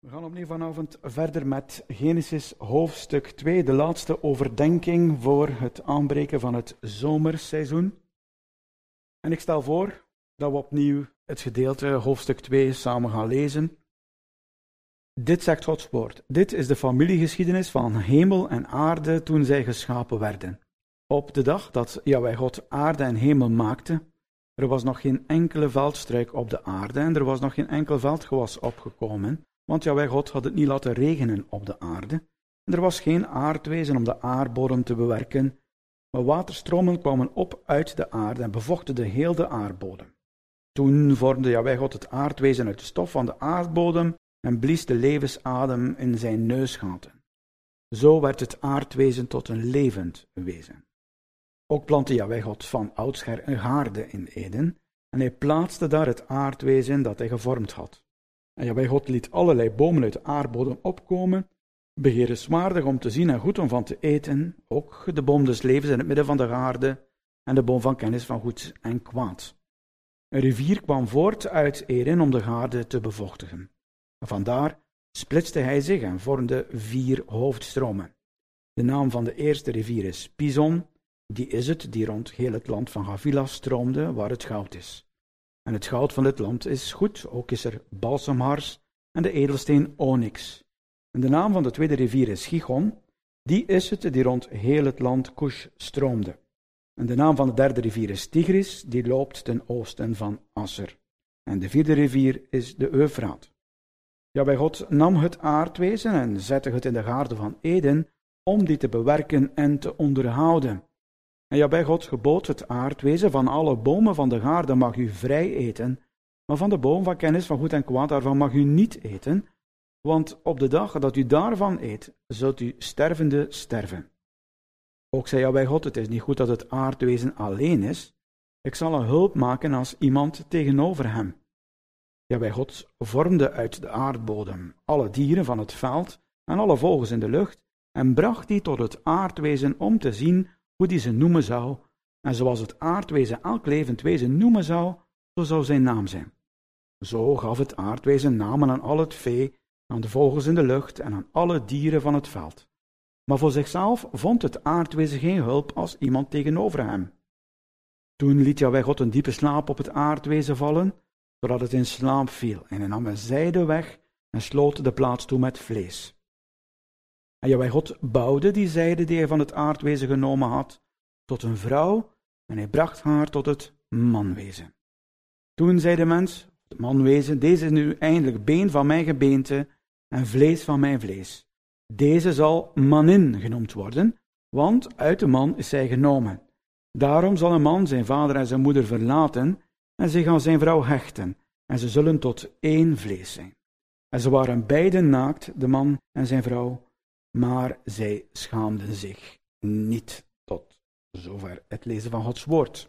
We gaan opnieuw vanavond verder met Genesis hoofdstuk 2, de laatste overdenking voor het aanbreken van het zomerseizoen. En ik stel voor dat we opnieuw het gedeelte hoofdstuk 2 samen gaan lezen. Dit zegt Gods woord. Dit is de familiegeschiedenis van hemel en aarde toen zij geschapen werden. Op de dag dat Jahweh God aarde en hemel maakte, er was nog geen enkele veldstruik op de aarde en er was nog geen enkel veldgewas opgekomen. Want Jahweh God had het niet laten regenen op de aarde. En er was geen aardwezen om de aardbodem te bewerken, maar waterstromen kwamen op uit de aarde en bevochtigden heel de aardbodem. Toen vormde Jahweh God het aardwezen uit de stof van de aardbodem en blies de levensadem in zijn neusgaten. Zo werd het aardwezen tot een levend wezen. Ook plantte Jahweh God van oudsher een gaarde in Eden en hij plaatste daar het aardwezen dat hij gevormd had. En Jahweh God liet allerlei bomen uit de aardbodem opkomen, begeerenswaardig om te zien en goed om van te eten, ook de boom des levens in het midden van de gaarde en de boom van kennis van goed en kwaad. Een rivier kwam voort uit Eden om de gaarde te bevochtigen. En vandaar splitste hij zich en vormde 4 hoofdstromen. De naam van de eerste rivier is Pison, die is het die rond heel het land van Havila stroomde, waar het goud is. En het goud van dit land is goed, ook is er balsemhars en de edelsteen onyx. En de naam van de tweede rivier is Gichon, die is het die rond heel het land Cush stroomde. En de naam van de derde rivier is Tigris, die loopt ten oosten van Asser. En de vierde rivier is de Eufraat. Jahweh God nam het aardwezen en zette het in de gaarde van Eden, om die te bewerken en te onderhouden. En Jahweh God gebood het aardwezen: van alle bomen van de gaarde mag u vrij eten, maar van de boom van kennis van goed en kwaad, daarvan mag u niet eten, want op de dag dat u daarvan eet, zult u stervende sterven. Ook zei Jahweh God: het is niet goed dat het aardwezen alleen is, ik zal een hulp maken als iemand tegenover hem. Jahweh God vormde uit de aardbodem alle dieren van het veld en alle vogels in de lucht, en bracht die tot het aardwezen om te zien hoe die ze noemen zou, en zoals het aardwezen elk levend wezen noemen zou, zo zou zijn naam zijn. Zo gaf het aardwezen namen aan al het vee, aan de vogels in de lucht en aan alle dieren van het veld. Maar voor zichzelf vond het aardwezen geen hulp als iemand tegenover hem. Toen liet Jahweh God een diepe slaap op het aardwezen vallen, zodat het in slaap viel, en hij nam een zijde weg en sloot de plaats toe met vlees. En Jahweh God bouwde die zijde die hij van het aardwezen genomen had, tot een vrouw, en hij bracht haar tot het manwezen. Toen zei de mens, het manwezen: deze is nu eindelijk been van mijn gebeente en vlees van mijn vlees. Deze zal manin genoemd worden, want uit de man is zij genomen. Daarom zal een man zijn vader en zijn moeder verlaten en zich aan zijn vrouw hechten, en ze zullen tot 1 vlees zijn. En ze waren beiden naakt, de man en zijn vrouw, maar zij schaamden zich niet. Tot zover het lezen van Gods woord.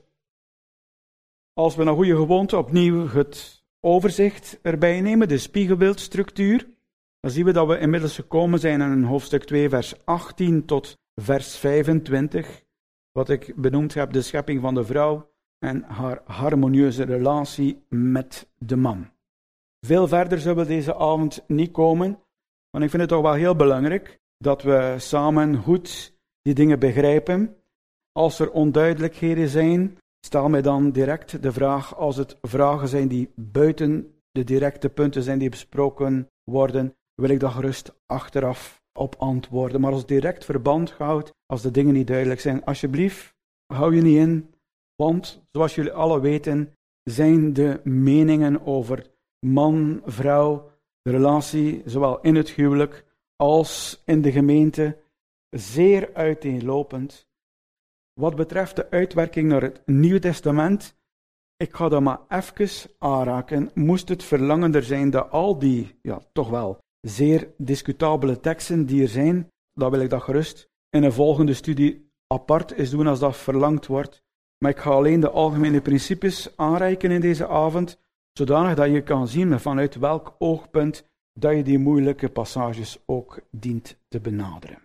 Als we naar goede gewoonte opnieuw het overzicht erbij nemen, de spiegelbeeldstructuur, dan zien we dat we inmiddels gekomen zijn in hoofdstuk 2, vers 18 tot vers 25, wat ik benoemd heb, de schepping van de vrouw en haar harmonieuze relatie met de man. Veel verder zullen we deze avond niet komen, want ik vind het toch wel heel belangrijk dat we samen goed die dingen begrijpen. Als er onduidelijkheden zijn, stel mij dan direct de vraag. Als het vragen zijn die buiten de directe punten zijn die besproken worden, wil ik daar gerust achteraf op antwoorden. Maar als direct verband houdt, als de dingen niet duidelijk zijn, alsjeblieft, hou je niet in. Want, zoals jullie alle weten, zijn de meningen over man, vrouw, de relatie, zowel in het huwelijk als in de gemeente, zeer uiteenlopend. Wat betreft de uitwerking naar het Nieuwe Testament, ik ga dat maar even aanraken. Moest het verlangender zijn dat al die, toch wel zeer discutabele teksten die er zijn, dan wil ik dat gerust in een volgende studie apart eens doen als dat verlangd wordt. Maar ik ga alleen de algemene principes aanreiken in deze avond, zodanig dat je kan zien vanuit welk oogpunt dat je die moeilijke passages ook dient te benaderen.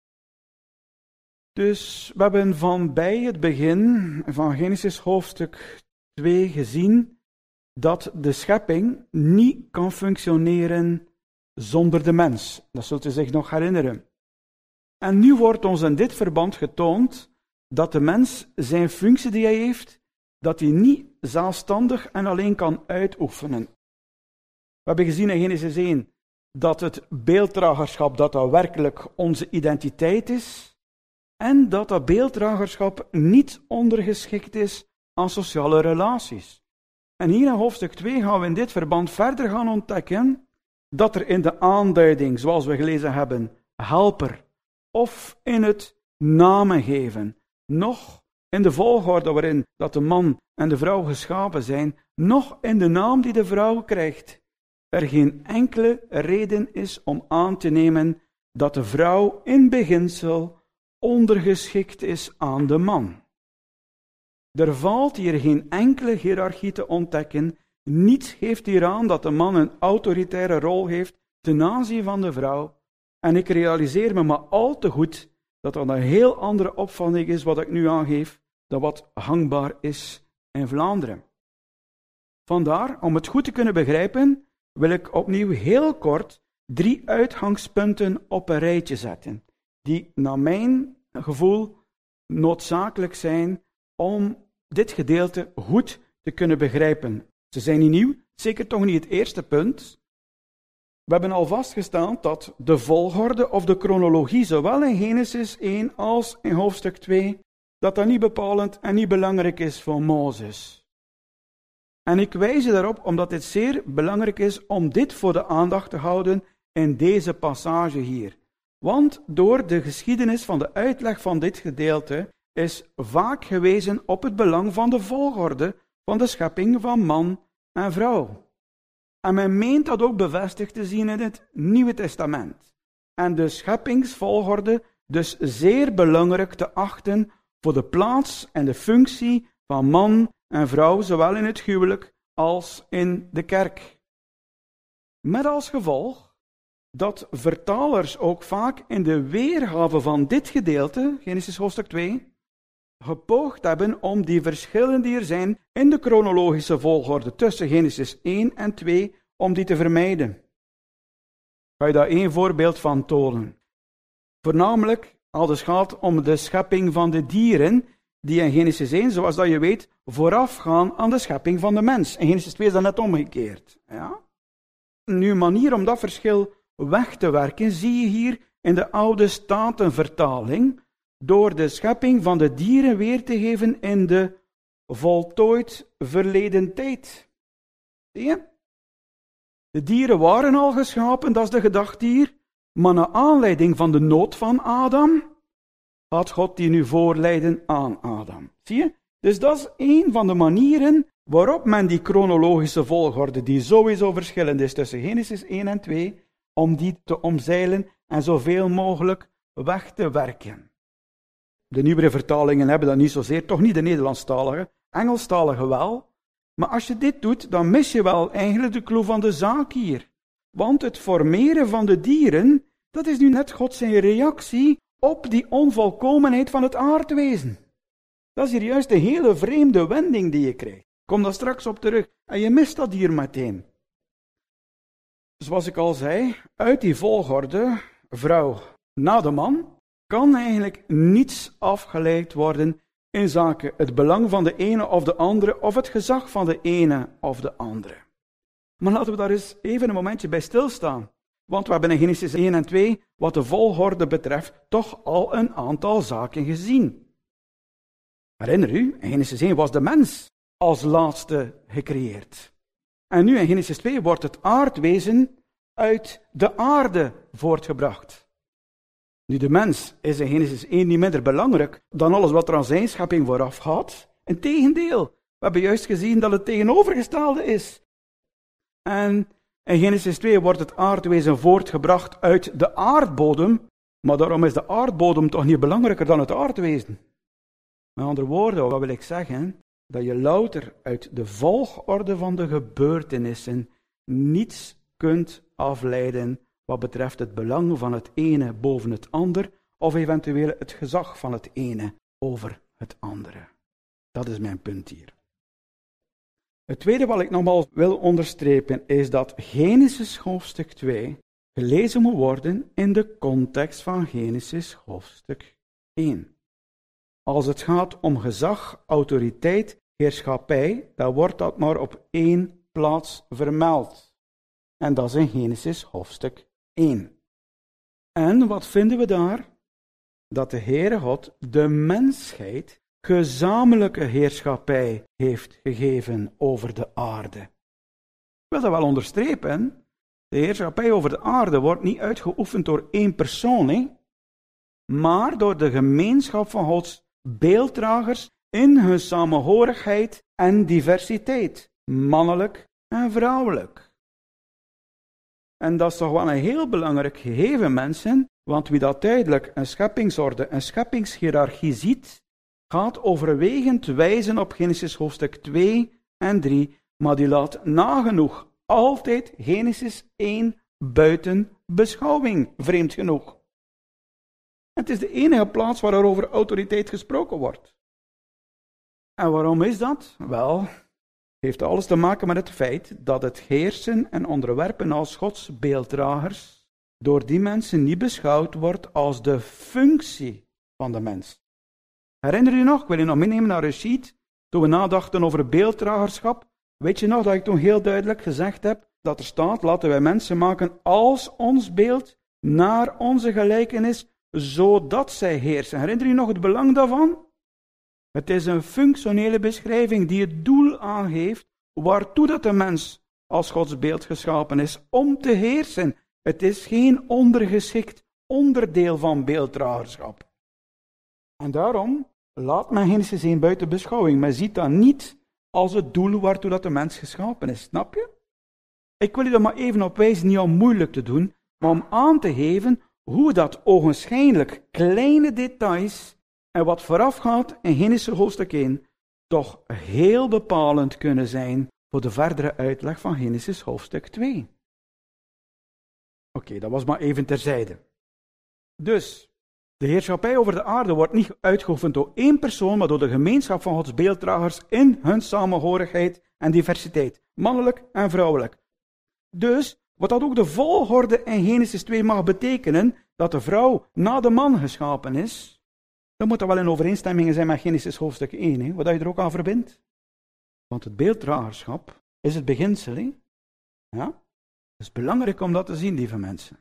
Dus we hebben van bij het begin van Genesis hoofdstuk 2 gezien dat de schepping niet kan functioneren zonder de mens. Dat zult u zich nog herinneren. En nu wordt ons in dit verband getoond dat de mens zijn functie die hij heeft, dat hij niet zelfstandig en alleen kan uitoefenen. We hebben gezien in Genesis 1 dat het beelddragerschap dat werkelijk onze identiteit is en dat beelddragerschap niet ondergeschikt is aan sociale relaties. En hier in hoofdstuk 2 gaan we in dit verband verder gaan ontdekken dat er in de aanduiding, zoals we gelezen hebben, helper, of in het namen geven, nog in de volgorde waarin dat de man en de vrouw geschapen zijn, nog in de naam die de vrouw krijgt, er geen enkele reden is om aan te nemen dat de vrouw in beginsel ondergeschikt is aan de man. Er valt hier geen enkele hiërarchie te ontdekken. Niets geeft hier aan dat de man een autoritaire rol heeft ten aanzien van de vrouw. En ik realiseer me maar al te goed dat dat een heel andere opvatting is wat ik nu aangeef, dan wat hangbaar is in Vlaanderen. Vandaar, om het goed te kunnen begrijpen, wil ik opnieuw heel kort 3 uitgangspunten op een rijtje zetten, die naar mijn gevoel noodzakelijk zijn om dit gedeelte goed te kunnen begrijpen. Ze zijn niet nieuw, zeker toch niet het eerste punt. We hebben al vastgesteld dat de volgorde of de chronologie, zowel in Genesis 1 als in hoofdstuk 2, dat niet bepalend en niet belangrijk is voor Mozes. En ik wijs je daarop omdat het zeer belangrijk is om dit voor de aandacht te houden in deze passage hier. Want door de geschiedenis van de uitleg van dit gedeelte is vaak gewezen op het belang van de volgorde van de schepping van man en vrouw. En men meent dat ook bevestigd te zien in het Nieuwe Testament. En de scheppingsvolgorde dus zeer belangrijk te achten voor de plaats en de functie van man en vrouw, zowel in het huwelijk als in de kerk. Met als gevolg dat vertalers ook vaak in de weergave van dit gedeelte, Genesis hoofdstuk 2, gepoogd hebben om die verschillen die er zijn in de chronologische volgorde tussen Genesis 1 en 2, om die te vermijden. Ga je daar 1 voorbeeld van tonen. Voornamelijk als het gaat om de schepping van de dieren, die in Genesis 1, zoals dat je weet, voorafgaan aan de schepping van de mens. In Genesis 2 is dat net omgekeerd. Ja? Nu, een manier om dat verschil weg te werken, zie je hier in de Oude Statenvertaling, door de schepping van de dieren weer te geven in de voltooid verleden tijd. Zie je? De dieren waren al geschapen, dat is de gedachte hier, maar naar aanleiding van de nood van Adam, had God die nu voorleiden aan Adam. Zie je? Dus dat is een van de manieren waarop men die chronologische volgorde, die sowieso verschillend is tussen Genesis 1 en 2, om die te omzeilen en zoveel mogelijk weg te werken. De nieuwere vertalingen hebben dat niet zozeer, toch niet de Nederlandstalige, Engelstalige wel. Maar als je dit doet, dan mis je wel eigenlijk de clou van de zaak hier. Want het formeren van de dieren, dat is nu net God zijn reactie op die onvolkomenheid van het aardwezen. Dat is hier juist een hele vreemde wending die je krijgt. Kom daar straks op terug. En je mist dat hier meteen. Zoals ik al zei, uit die volgorde, vrouw na de man, kan eigenlijk niets afgeleid worden in zaken het belang van de ene of de andere, of het gezag van de ene of de andere. Maar laten we daar eens even een momentje bij stilstaan. Want we hebben in Genesis 1 en 2, wat de volgorde betreft, toch al een aantal zaken gezien. Herinner u, in Genesis 1 was de mens als laatste gecreëerd. En nu in Genesis 2 wordt het aardwezen uit de aarde voortgebracht. Nu, de mens is in Genesis 1 niet minder belangrijk dan alles wat er aan zijn schepping vooraf gaat. Integendeel, we hebben juist gezien dat het tegenovergestelde is. En in Genesis 2 wordt het aardwezen voortgebracht uit de aardbodem, maar daarom is de aardbodem toch niet belangrijker dan het aardwezen. Met andere woorden, wat wil ik zeggen? Dat je louter uit de volgorde van de gebeurtenissen niets kunt afleiden wat betreft het belang van het ene boven het ander, of eventueel het gezag van het ene over het andere. Dat is mijn punt hier. Het tweede wat ik nogmaals wil onderstrepen is dat Genesis hoofdstuk 2 gelezen moet worden in de context van Genesis hoofdstuk 1. Als het gaat om gezag, autoriteit, heerschappij, dan wordt dat maar op één plaats vermeld. En dat is in Genesis hoofdstuk 1. En wat vinden we daar? Dat de Heere God de mensheid gezamenlijke heerschappij heeft gegeven over de aarde. Ik wil dat wel onderstrepen. De heerschappij over de aarde wordt niet uitgeoefend door één persoon, maar door de gemeenschap van Gods beelddragers in hun samenhorigheid en diversiteit, mannelijk en vrouwelijk. En dat is toch wel een heel belangrijk gegeven, mensen, want wie dat tijdelijk een scheppingsorde, een scheppingshierarchie ziet, gaat overwegend wijzen op Genesis hoofdstuk 2 en 3, maar die laat nagenoeg altijd Genesis 1 buiten beschouwing, vreemd genoeg. Het is de enige plaats waar er over autoriteit gesproken wordt. En waarom is dat? Wel, heeft alles te maken met het feit dat het heersen en onderwerpen als Gods beelddragers door die mensen niet beschouwd wordt als de functie van de mens. Herinner je nog, ik wil je nog meenemen naar een sheet, toen we nadachten over beelddragerschap. Weet je nog dat ik toen heel duidelijk gezegd heb dat er staat, laten wij mensen maken als ons beeld, naar onze gelijkenis, zodat zij heersen. Herinner je nog het belang daarvan? Het is een functionele beschrijving die het doel aangeeft waartoe dat de mens als Gods beeld geschapen is, om te heersen. Het is geen ondergeschikt onderdeel van beelddragerschap. En daarom laat men Genesis 1 buiten beschouwing. Men ziet dat niet als het doel waartoe dat de mens geschapen is. Snap je? Ik wil je er maar even op wijzen, niet om moeilijk te doen, maar om aan te geven hoe dat ogenschijnlijk kleine details en wat voorafgaat in Genesis hoofdstuk 1 toch heel bepalend kunnen zijn voor de verdere uitleg van Genesis hoofdstuk 2. Oké, dat was maar even terzijde. Dus, de heerschappij over de aarde wordt niet uitgeoefend door één persoon, maar door de gemeenschap van Gods beelddragers in hun samenhorigheid en diversiteit, mannelijk en vrouwelijk. Dus, wat dat ook de volgorde in Genesis 2 mag betekenen, dat de vrouw na de man geschapen is, dan moet dat wel in overeenstemming zijn met Genesis hoofdstuk 1, wat je er ook aan verbindt. Want het beelddragerschap is het beginsel. Ja? Het is belangrijk om dat te zien, lieve mensen.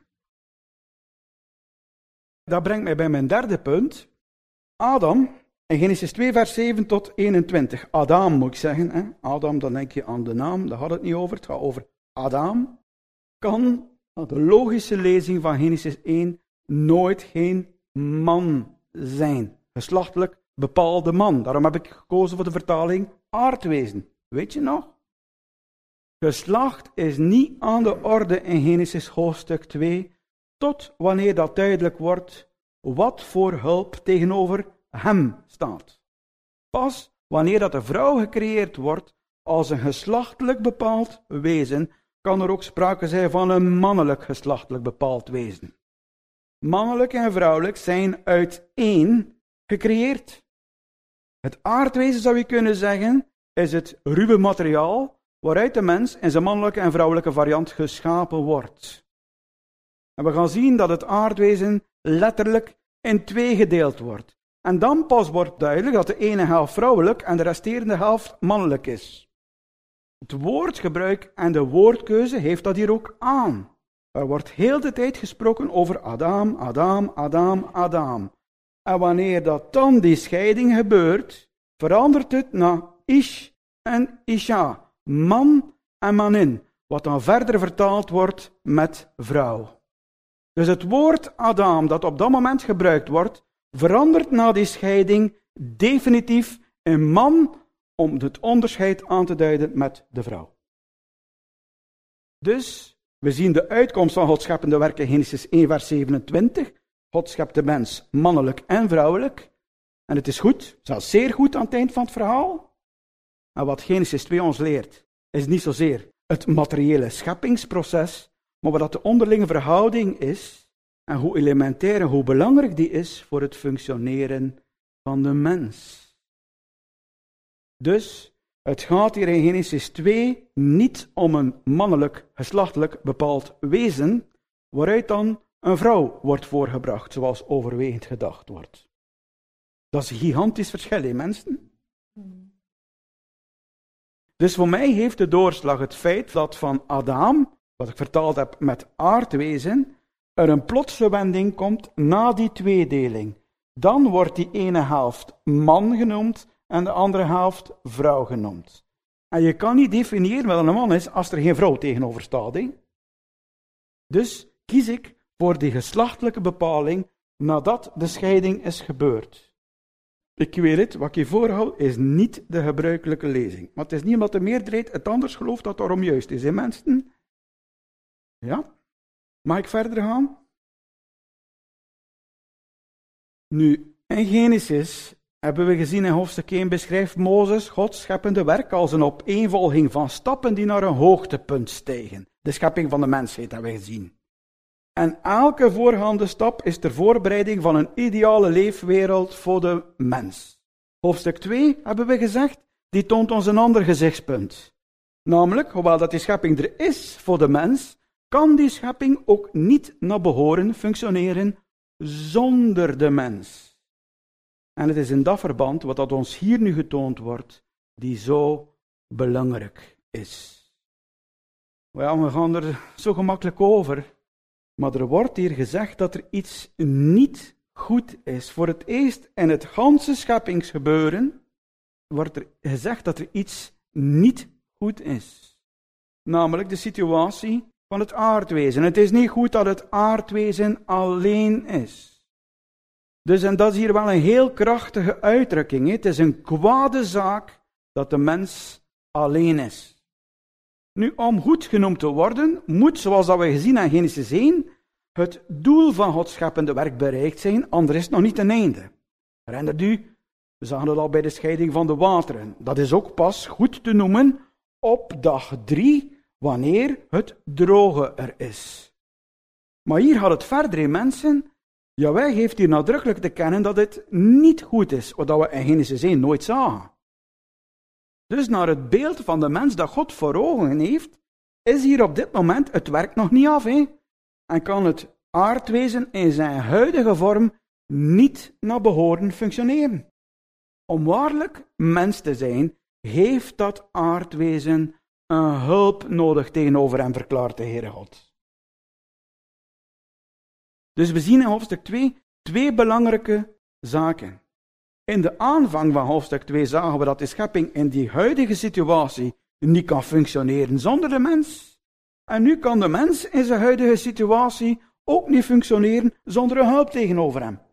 Dat brengt mij bij mijn derde punt. Adam, in Genesis 2 vers 7 tot 21. Adam moet ik zeggen. Hè? Adam, dan denk je aan de naam, daar gaat het niet over. Het gaat over Adam. Kan, de logische lezing van Genesis 1, nooit geen man zijn. Geslachtelijk bepaalde man. Daarom heb ik gekozen voor de vertaling aardwezen. Weet je nog? Geslacht is niet aan de orde in Genesis hoofdstuk 2, tot wanneer dat duidelijk wordt wat voor hulp tegenover hem staat. Pas wanneer dat de vrouw gecreëerd wordt als een geslachtelijk bepaald wezen, kan er ook sprake zijn van een mannelijk geslachtelijk bepaald wezen. Mannelijk en vrouwelijk zijn uit één gecreëerd. Het aardwezen, zou je kunnen zeggen, is het ruwe materiaal waaruit de mens in zijn mannelijke en vrouwelijke variant geschapen wordt. En we gaan zien dat het aardwezen letterlijk in twee gedeeld wordt. En dan pas wordt duidelijk dat de ene helft vrouwelijk en de resterende helft mannelijk is. Het woordgebruik en de woordkeuze heeft dat hier ook aan. Er wordt heel de tijd gesproken over Adam, Adam, Adam, Adam. En wanneer dat dan die scheiding gebeurt, verandert het naar Ish en Isha. Man en manin, wat dan verder vertaald wordt met vrouw. Dus het woord Adam dat op dat moment gebruikt wordt, verandert na die scheiding definitief in man om het onderscheid aan te duiden met de vrouw. Dus we zien de uitkomst van Gods scheppende werk in Genesis 1 vers 27. God schept de mens mannelijk en vrouwelijk. En het is goed, zelfs zeer goed aan het eind van het verhaal. En wat Genesis 2 ons leert, is niet zozeer het materiële scheppingsproces, maar wat de onderlinge verhouding is en hoe elementair en hoe belangrijk die is voor het functioneren van de mens. Dus het gaat hier in Genesis 2 niet om een mannelijk, geslachtelijk bepaald wezen, waaruit dan een vrouw wordt voorgebracht, zoals overwegend gedacht wordt. Dat is een gigantisch verschil, hè, mensen? Dus voor mij heeft de doorslag het feit dat van Adam, wat ik vertaald heb met aardwezen, er een plotse wending komt na die tweedeling. Dan wordt die ene helft man genoemd en de andere helft vrouw genoemd. En je kan niet definiëren wat een man is als er geen vrouw tegenover staat. Hè? Dus kies ik voor die geslachtelijke bepaling nadat de scheiding is gebeurd. Ik weet het, wat ik je voorhoud is niet de gebruikelijke lezing. Maar het is niet omdat de meerderheid het anders gelooft dat daarom juist is, hè mensen? Ja? Mag ik verder gaan? Nu, in Genesis hebben we gezien in hoofdstuk 1 beschrijft Mozes Gods scheppende werk als een opeenvolging van stappen die naar een hoogtepunt stijgen. De schepping van de mensheid hebben we gezien. En elke voorgaande stap is ter voorbereiding van een ideale leefwereld voor de mens. Hoofdstuk 2 hebben we gezegd, die toont ons een ander gezichtspunt. Namelijk, hoewel dat die schepping er is voor de mens, kan die schepping ook niet naar behoren functioneren zonder de mens. En het is in dat verband, wat dat ons hier nu getoond wordt, die zo belangrijk is. Ja, we gaan er zo gemakkelijk over. Maar er wordt hier gezegd dat er iets niet goed is. Voor het eerst in het ganse scheppingsgebeuren wordt er gezegd dat er iets niet goed is. Namelijk de situatie van het aardwezen. Het is niet goed dat het aardwezen alleen is. Dus en dat is hier wel een heel krachtige uitdrukking. Het is een kwade zaak dat de mens alleen is. Nu, om goed genoemd te worden, moet, zoals dat we gezien in Genesis 1, het doel van Gods scheppende werk bereikt zijn, anders is het nog niet een einde. Herinnert u, we zagen het al bij de scheiding van de wateren. Dat is ook pas goed te noemen op dag 3, wanneer het droge er is. Maar hier gaat het verder in mensen. Jawel geeft hier nadrukkelijk te kennen dat het niet goed is, wat we in Genesis 1 nooit zagen. Dus naar het beeld van de mens dat God voor ogen heeft, is hier op dit moment het werk nog niet af. Hè? En kan het aardwezen in zijn huidige vorm niet naar behoren functioneren. Om waarlijk mens te zijn, heeft dat aardwezen een hulp nodig tegenover hem, verklaart de Heere God. Dus we zien in hoofdstuk 2 belangrijke zaken. In de aanvang van hoofdstuk 2 zagen we dat de schepping in die huidige situatie niet kan functioneren zonder de mens. En nu kan de mens in zijn huidige situatie ook niet functioneren zonder een hulp tegenover hem.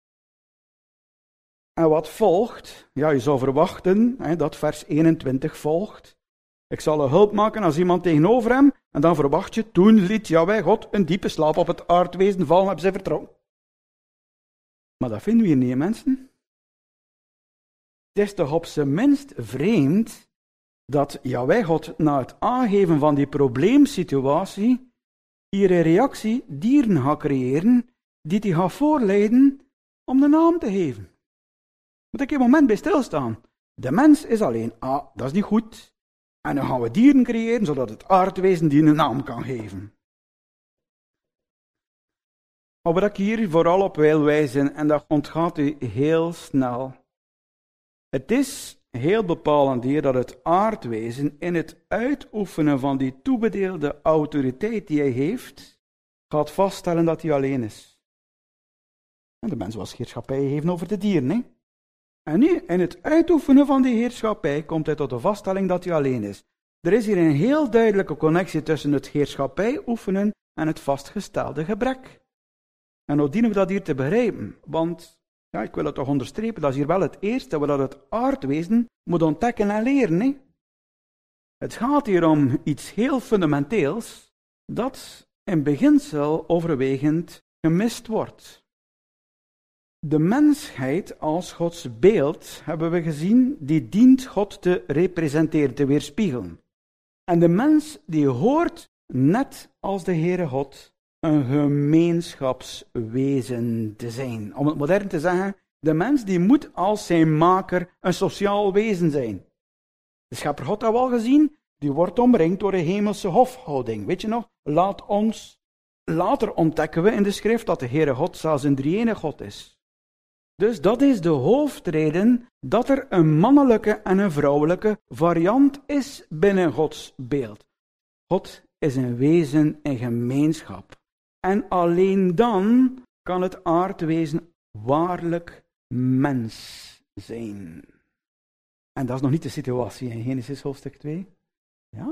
En wat volgt? Ja, je zou verwachten dat vers 21 volgt. Ik zal een hulp maken als iemand tegenover hem. En dan verwacht je, toen liet Jahweh God een diepe slaap op het aardwezen vallen, hebben ze vertrouwen. Maar dat vinden we hier niet, mensen. Het is toch op zijn minst vreemd dat Jahweh God na het aangeven van die probleemsituatie hier een reactie dieren gaat creëren die hij gaat voorleiden om de naam te geven. Moet ik een moment bij stilstaan. De mens is alleen, dat is niet goed. En dan gaan we dieren creëren zodat het aardwezen die een naam kan geven. Maar wat ik hier vooral op wil wijzen, en dat ontgaat u heel snel. Het is heel bepalend hier dat het aardwezen in het uitoefenen van die toebedeelde autoriteit die hij heeft, gaat vaststellen dat hij alleen is. En de mens was heerschappij geven over de dieren, hè? En nu, in het uitoefenen van die heerschappij, komt hij tot de vaststelling dat hij alleen is. Er is hier een heel duidelijke connectie tussen het heerschappij oefenen en het vastgestelde gebrek. En hoe dienen we dat hier te begrijpen? Want, ja, ik wil het toch onderstrepen, dat is hier wel het eerste wat het aardwezen moet ontdekken en leren. Hè? Het gaat hier om iets heel fundamenteels, dat in beginsel overwegend gemist wordt. De mensheid als Gods beeld, hebben we gezien, die dient God te representeren, te weerspiegelen. En de mens die hoort, net als de Heere God, een gemeenschapswezen te zijn. Om het modern te zeggen, de mens die moet als zijn maker een sociaal wezen zijn. De schepper God hebben we al gezien, die wordt omringd door een hemelse hofhouding. Weet je nog? Laat ons later ontdekken we in de schrift dat de Heere God zelfs een drie-ene God is. Dus dat is de hoofdreden dat er een mannelijke en een vrouwelijke variant is binnen Gods beeld. God is een wezen in gemeenschap. En alleen dan kan het aardwezen waarlijk mens zijn. En dat is nog niet de situatie in Genesis hoofdstuk 2. Ja?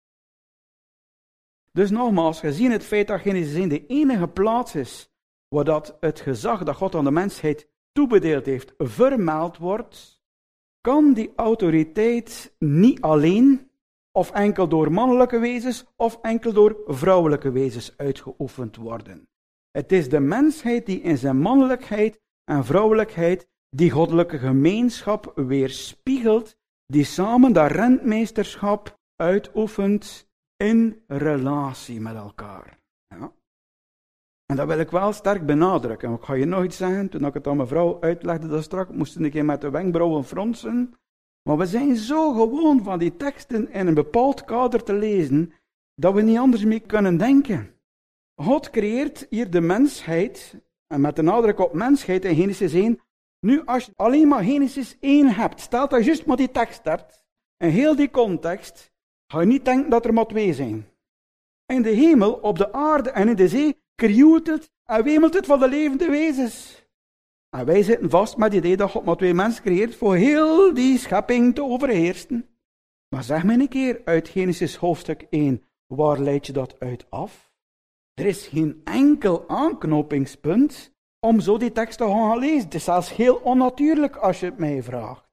Dus nogmaals, gezien het feit dat Genesis 1 de enige plaats is waar dat het gezag dat God aan de mensheid toebedeeld heeft vermeld wordt, kan die autoriteit niet alleen of enkel door mannelijke wezens of enkel door vrouwelijke wezens uitgeoefend worden. Het is de mensheid die in zijn mannelijkheid en vrouwelijkheid die goddelijke gemeenschap weerspiegelt, die samen dat rentmeesterschap uitoefent in relatie met elkaar. Ja? En dat wil ik wel sterk benadrukken. Ik ga je nog iets zeggen, toen ik het aan mijn vrouw uitlegde dat straks, moest ik een keer met de wenkbrauwen fronsen. Maar we zijn zo gewoon van die teksten in een bepaald kader te lezen, dat we niet anders mee kunnen denken. God creëert hier de mensheid, en met de nadruk op mensheid in Genesis 1. Nu, als je alleen maar Genesis 1 hebt, stel dat je juist maar die tekst hebt, en heel die context, ga je niet denken dat er maar twee zijn. In de hemel, op de aarde en in de zee krioelt het en wemelt het van de levende wezens. En wij zitten vast met het idee dat God maar twee mensen creëert voor heel die schepping te overheersen. Maar zeg me een keer uit Genesis hoofdstuk 1, waar leid je dat uit af? Er is geen enkel aanknopingspunt om zo die tekst te gaan lezen. Het is zelfs heel onnatuurlijk als je het mij vraagt.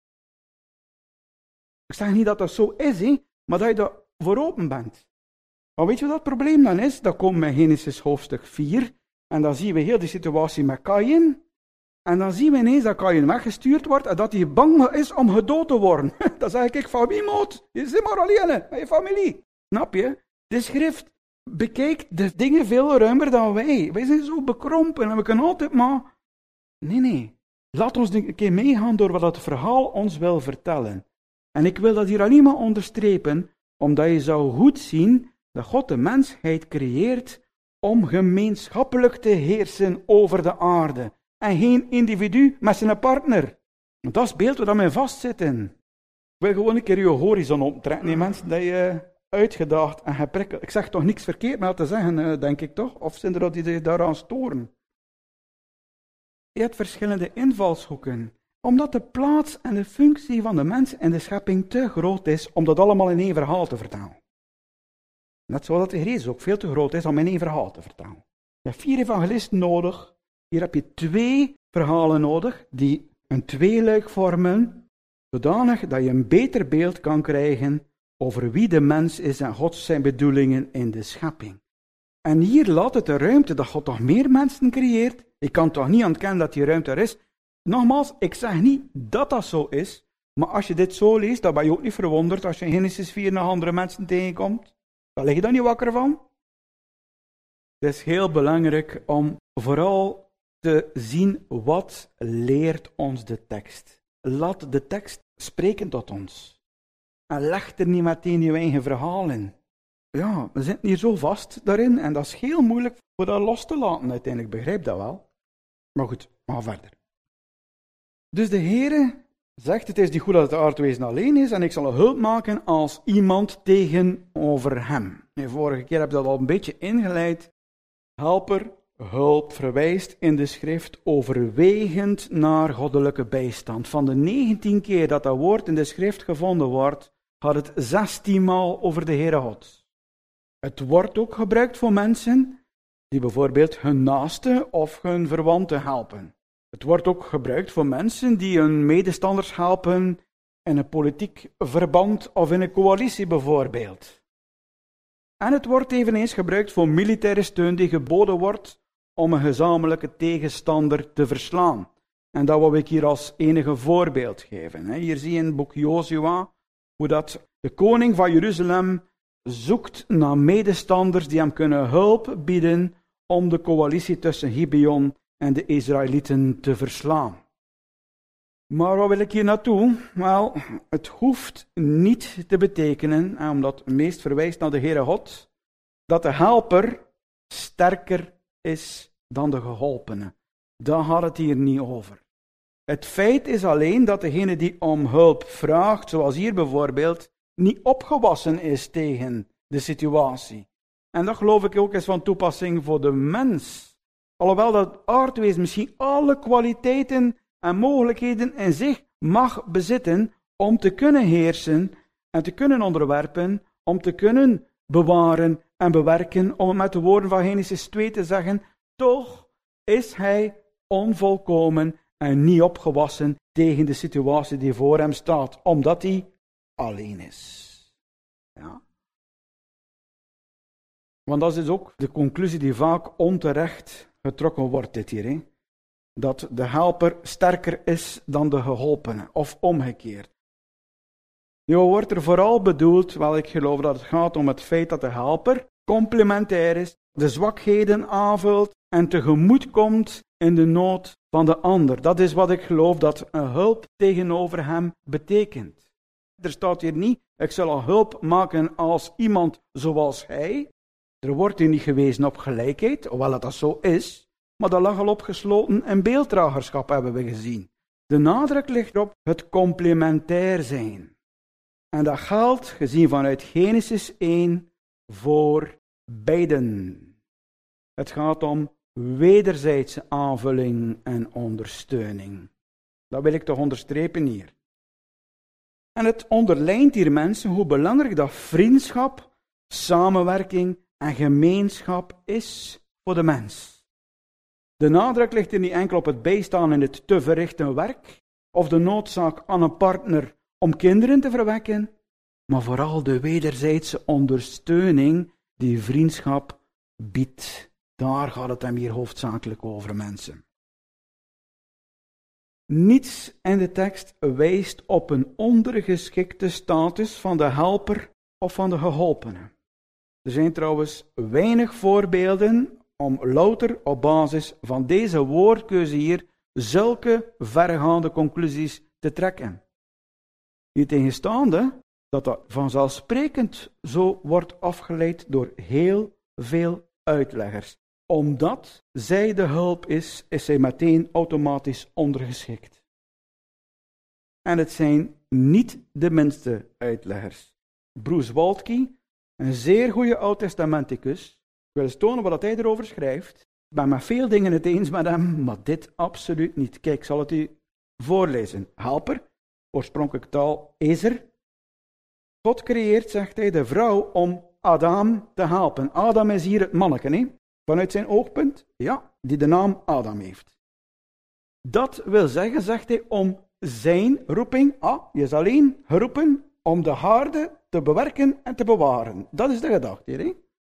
Ik zeg niet dat dat zo is, maar dat je daar voor open bent. Maar weet je wat het probleem dan is? Dan komen we in Genesis hoofdstuk 4 en dan zien we heel die situatie met Kaïn. En dan zien we ineens dat Kaïn weggestuurd wordt en dat hij bang is om gedood te worden. Dan zeg ik, van wie moet? Je zit maar alleen met je familie. Snap je? De schrift bekijkt de dingen veel ruimer dan wij. Wij zijn zo bekrompen en we kunnen altijd maar... Nee. Laat ons een keer meegaan door wat het verhaal ons wil vertellen. En ik wil dat hier alleen maar onderstrepen, omdat je zou goed zien dat God de mensheid creëert om gemeenschappelijk te heersen over de aarde. En geen individu met zijn partner. Want dat is het beeld waar we vastzitten. Ik wil gewoon een keer je horizon optrekken. Nee, mensen, dat je uitgedaagd en geprikkeld. Ik zeg toch niks verkeerd met te zeggen, denk ik toch? Of zijn er dat die zich daaraan storen? Je hebt verschillende invalshoeken. Omdat de plaats en de functie van de mens in de schepping te groot is om dat allemaal in één verhaal te vertalen. Net zoals de Jezus ook veel te groot is om in één verhaal te vertalen. Je hebt 4 evangelisten nodig. Hier heb je 2 verhalen nodig die een tweeluik vormen, zodanig dat je een beter beeld kan krijgen over wie de mens is en Gods zijn bedoelingen in de schepping. En hier laat het de ruimte dat God toch meer mensen creëert. Ik kan toch niet ontkennen dat die ruimte er is. Nogmaals, ik zeg niet dat dat zo is, maar als je dit zo leest, dan ben je ook niet verwonderd als je in Genesis 4 nog andere mensen tegenkomt. Dan lig je daar niet wakker van. Het is heel belangrijk om vooral te zien wat leert ons de tekst. Laat de tekst spreken tot ons. En leg er niet meteen je eigen verhaal in. Ja, we zitten hier zo vast daarin en dat is heel moeilijk voor dat los te laten uiteindelijk. Begrijp dat wel. Maar goed, we gaan verder. Dus de Heere zegt, het is niet goed dat het aardwezen alleen is en ik zal een hulp maken als iemand tegenover hem. De vorige keer heb ik dat al een beetje ingeleid. Helper, hulp verwijst in de schrift overwegend naar goddelijke bijstand. Van de 19 keer dat dat woord in de schrift gevonden wordt, gaat het 16 maal over de Heere God. Het wordt ook gebruikt voor mensen die bijvoorbeeld hun naaste of hun verwanten helpen. Het wordt ook gebruikt voor mensen die hun medestanders helpen in een politiek verband of in een coalitie bijvoorbeeld. En het wordt eveneens gebruikt voor militaire steun die geboden wordt om een gezamenlijke tegenstander te verslaan. En dat wil ik hier als enige voorbeeld geven. Hier zie je in het boek Jozua hoe dat de koning van Jeruzalem zoekt naar medestanders die hem kunnen hulp bieden om de coalitie tussen Gibeon en de Israëlieten te verslaan. Maar wat wil ik hier naartoe? Wel, het hoeft niet te betekenen, omdat het meest verwijst naar de Heere God, dat de helper sterker is dan de geholpene. Daar gaat het hier niet over. Het feit is alleen dat degene die om hulp vraagt, zoals hier bijvoorbeeld, niet opgewassen is tegen de situatie. En dat geloof ik ook is van toepassing voor de mens. Alhoewel dat aardwezen misschien alle kwaliteiten en mogelijkheden in zich mag bezitten om te kunnen heersen en te kunnen onderwerpen, om te kunnen bewaren en bewerken, om het met de woorden van Genesis 2 te zeggen, toch is hij onvolkomen en niet opgewassen tegen de situatie die voor hem staat, omdat hij alleen is. Ja. Want dat is ook de conclusie die vaak onterecht getrokken wordt dit hier. Hè? Dat de helper sterker is dan de geholpene, of omgekeerd. Nu wordt er vooral bedoeld, wel ik geloof dat het gaat om het feit dat de helper complementair is, de zwakheden aanvult en tegemoet komt in de nood van de ander. Dat is wat ik geloof dat een hulp tegenover hem betekent. Er staat hier niet, ik zal een hulp maken als iemand zoals hij. Er wordt hier niet gewezen op gelijkheid, hoewel dat zo is, maar dat lag al opgesloten in beelddragerschap, hebben we gezien. De nadruk ligt op het complementair zijn. En dat geldt, gezien vanuit Genesis 1, voor beiden. Het gaat om wederzijdse aanvulling en ondersteuning. Dat wil ik toch onderstrepen hier. En het onderlijnt hier, mensen, hoe belangrijk dat vriendschap, samenwerking en gemeenschap is voor de mens. De nadruk ligt er niet enkel op het bijstaan in het te verrichten werk, of de noodzaak aan een partner om kinderen te verwekken, maar vooral de wederzijdse ondersteuning die vriendschap biedt. Daar gaat het hem hier hoofdzakelijk over, mensen. Niets in de tekst wijst op een ondergeschikte status van de helper of van de geholpene. Er zijn trouwens weinig voorbeelden om louter op basis van deze woordkeuze hier zulke verregaande conclusies te trekken. Niettegenstaande dat dat vanzelfsprekend zo wordt afgeleid door heel veel uitleggers. Omdat zij de hulp is zij meteen automatisch ondergeschikt. En het zijn niet de minste uitleggers. Bruce Waltke, een zeer goede oud-testamenticus, ik wil eens tonen wat hij erover schrijft. Ik ben met veel dingen het eens met hem, maar dit absoluut niet. Kijk, ik zal het u voorlezen. Helper, oorspronkelijk taal ezer. God creëert, zegt hij, de vrouw om Adam te helpen. Adam is hier het manneke, hè? Vanuit zijn oogpunt, ja, die de naam Adam heeft. Dat wil zeggen, zegt hij, om zijn roeping, je is alleen geroepen om de haarde te bewerken en te bewaren. Dat is de gedachte hier, hè?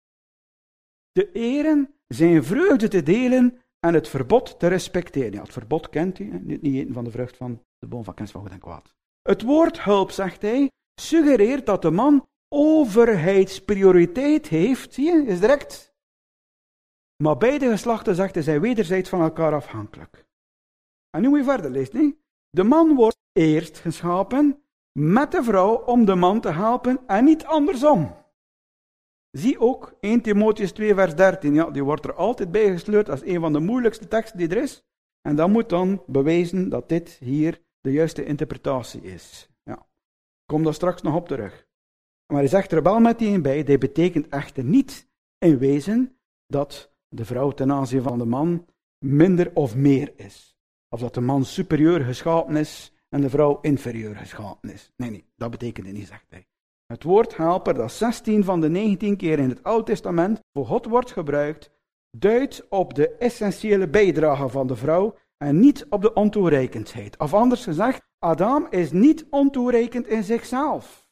Te eren, zijn vreugde te delen en het verbod te respecteren. Ja, het verbod kent u, niet eten van de vrucht van de boom van kennis van goed en kwaad. Het woord hulp, zegt hij, suggereert dat de man overheidsprioriteit heeft, zie je, is direct. Maar beide geslachten, zegt hij, zijn wederzijds van elkaar afhankelijk. En nu moet je verder lezen, hè? De man wordt eerst geschapen met de vrouw om de man te helpen en niet andersom. Zie ook 1 Timotheüs 2 vers 13, ja, die wordt er altijd bij gesleurd als een van de moeilijkste teksten die er is. En dat moet dan bewijzen dat dit hier de juiste interpretatie is. Ja. Ik kom daar straks nog op terug. Maar hij zegt er wel meteen bij, dit betekent echter niet in wezen dat de vrouw ten aanzien van de man minder of meer is. Of dat de man superieur geschapen is en de vrouw inferieur geschapen is. Nee, dat betekent het niet, zegt hij. Het woord helper, dat 16 van de 19 keer in het Oude Testament voor God wordt gebruikt, duidt op de essentiële bijdrage van de vrouw en niet op de ontoereikendheid. Of anders gezegd, Adam is niet ontoereikend in zichzelf.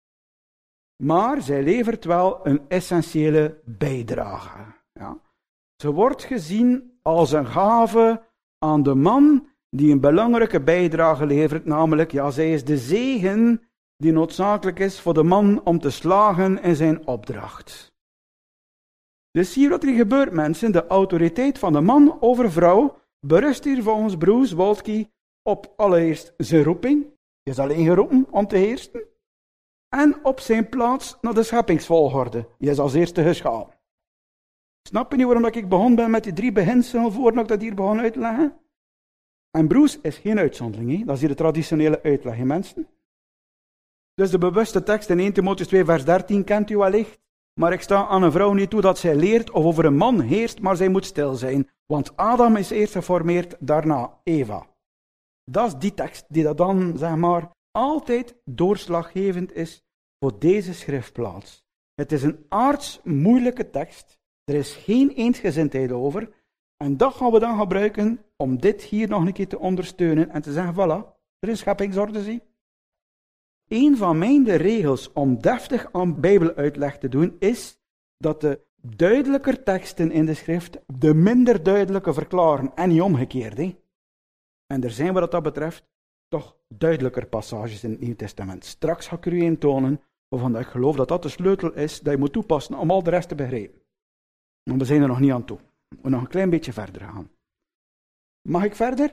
Maar zij levert wel een essentiële bijdrage. Ja. Ze wordt gezien als een gave aan de man die een belangrijke bijdrage levert, namelijk, ja, zij is de zegen die noodzakelijk is voor de man om te slagen in zijn opdracht. Dus zie je wat er hier gebeurt, mensen. De autoriteit van de man over vrouw berust hier volgens Bruce Waltke op allereerst zijn roeping. Hij is alleen geroepen om te heersen. En op zijn plaats naar de scheppingsvolgorde. Hij is als eerste geschapen. Snap je niet waarom ik begonnen ben met die 3 beginselen voordat ik dat hier begon uit te leggen? En Bruce is geen uitzondering, hè? Dat is hier de traditionele uitleg, hè, mensen. Dus de bewuste tekst in 1 Timotheüs 2 vers 13 kent u wellicht. Maar ik sta aan een vrouw niet toe dat zij leert of over een man heerst, maar zij moet stil zijn. Want Adam is eerst geformeerd, daarna Eva. Dat is die tekst die dat dan, zeg maar, altijd doorslaggevend is voor deze schriftplaats. Het is een aards moeilijke tekst. Er is geen eensgezindheid over. En dat gaan we dan gebruiken om dit hier nog een keer te ondersteunen en te zeggen, voilà, er is scheppingsorde, zie. Een van mijn regels om deftig aan bijbeluitleg te doen, is dat de duidelijker teksten in de schrift de minder duidelijke verklaren en niet omgekeerd. Hè? En er zijn wat dat betreft toch duidelijker passages in het Nieuw Testament. Straks ga ik er u een tonen waarvan ik geloof dat dat de sleutel is dat je moet toepassen om al de rest te begrijpen. Maar we zijn er nog niet aan toe. We moeten nog een klein beetje verder gaan. Mag ik verder?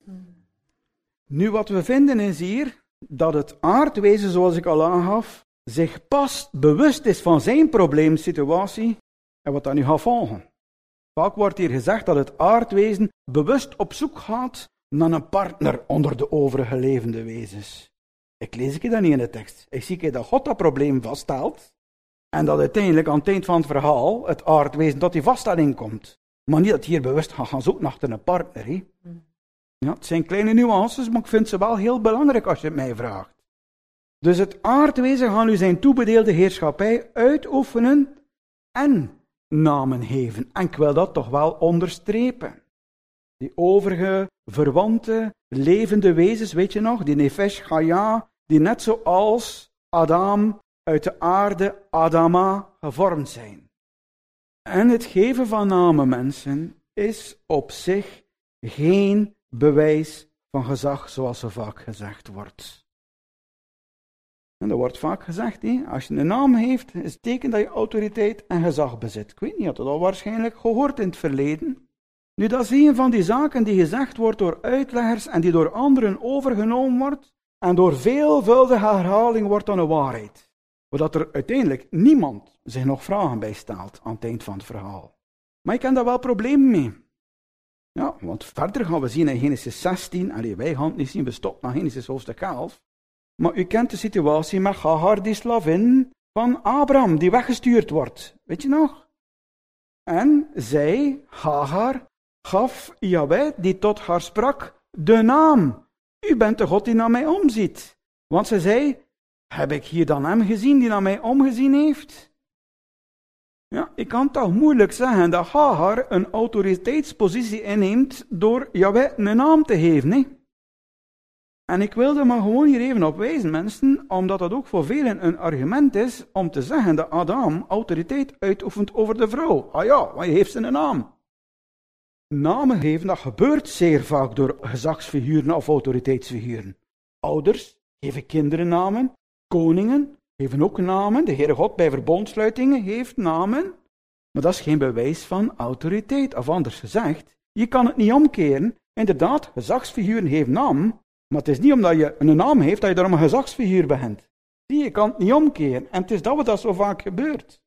Nu wat we vinden is hier dat het aardwezen, zoals ik al aangaf, zich pas bewust is van zijn probleemsituatie en wat dat nu gaat volgen. Vaak wordt hier gezegd dat het aardwezen bewust op zoek gaat naar een partner onder de overige levende wezens. Ik lees dat niet in de tekst. Ik zie dat God dat probleem vaststelt en dat uiteindelijk aan het eind van het verhaal het aardwezen tot die vaststelling komt. Maar niet dat hier bewust gaan zoeken naar een partner. Hè? Ja, het zijn kleine nuances, maar ik vind ze wel heel belangrijk als je het mij vraagt. Dus het aardwezen gaat nu zijn toebedeelde heerschappij uitoefenen en namen geven. En ik wil dat toch wel onderstrepen. Die overige verwante levende wezens, weet je nog, die Nefesh Chaya, die net zoals Adam uit de aarde Adama gevormd zijn. En het geven van namen, mensen, is op zich geen bewijs van gezag, zoals zo vaak gezegd wordt. En er wordt vaak gezegd, als je een naam heeft, is het teken dat je autoriteit en gezag bezit. Ik weet niet, je had dat al waarschijnlijk gehoord in het verleden. Nu, dat is een van die zaken die gezegd wordt door uitleggers en die door anderen overgenomen wordt en door veelvuldige herhaling wordt dan een waarheid. Zodat er uiteindelijk niemand zich nog vragen bij stelt aan het eind van het verhaal. Maar ik heb daar wel problemen mee. Ja, want verder gaan we zien in Genesis 16, wij gaan het niet zien, we stoppen naar Genesis hoofdstuk 11. Maar u kent de situatie met Hagar, die slavin van Abraham, die weggestuurd wordt. Weet je nog? En zij, Hagar, gaf Yahweh, die tot haar sprak, de naam. U bent de God die naar mij omziet. Want ze zei, heb ik hier dan hem gezien die naar mij omgezien heeft? Ja, ik kan toch moeilijk zeggen dat Hagar een autoriteitspositie inneemt door Yahweh een naam te geven. Hè? En ik wilde maar gewoon hier even op wijzen, mensen, omdat dat ook voor velen een argument is om te zeggen dat Adam autoriteit uitoefent over de vrouw. Ah ja, want je heeft ze een naam. Namen geven, dat gebeurt zeer vaak door gezagsfiguren of autoriteitsfiguren. Ouders geven kinderen namen, koningen geven ook namen, de Heere God bij verbondsluitingen heeft namen, maar dat is geen bewijs van autoriteit. Of anders gezegd, je kan het niet omkeren. Inderdaad, gezagsfiguren geven naam, maar het is niet omdat je een naam heeft dat je daarom een gezagsfiguur bent. Zie, je kan het niet omkeren. En het is dat zo vaak gebeurt.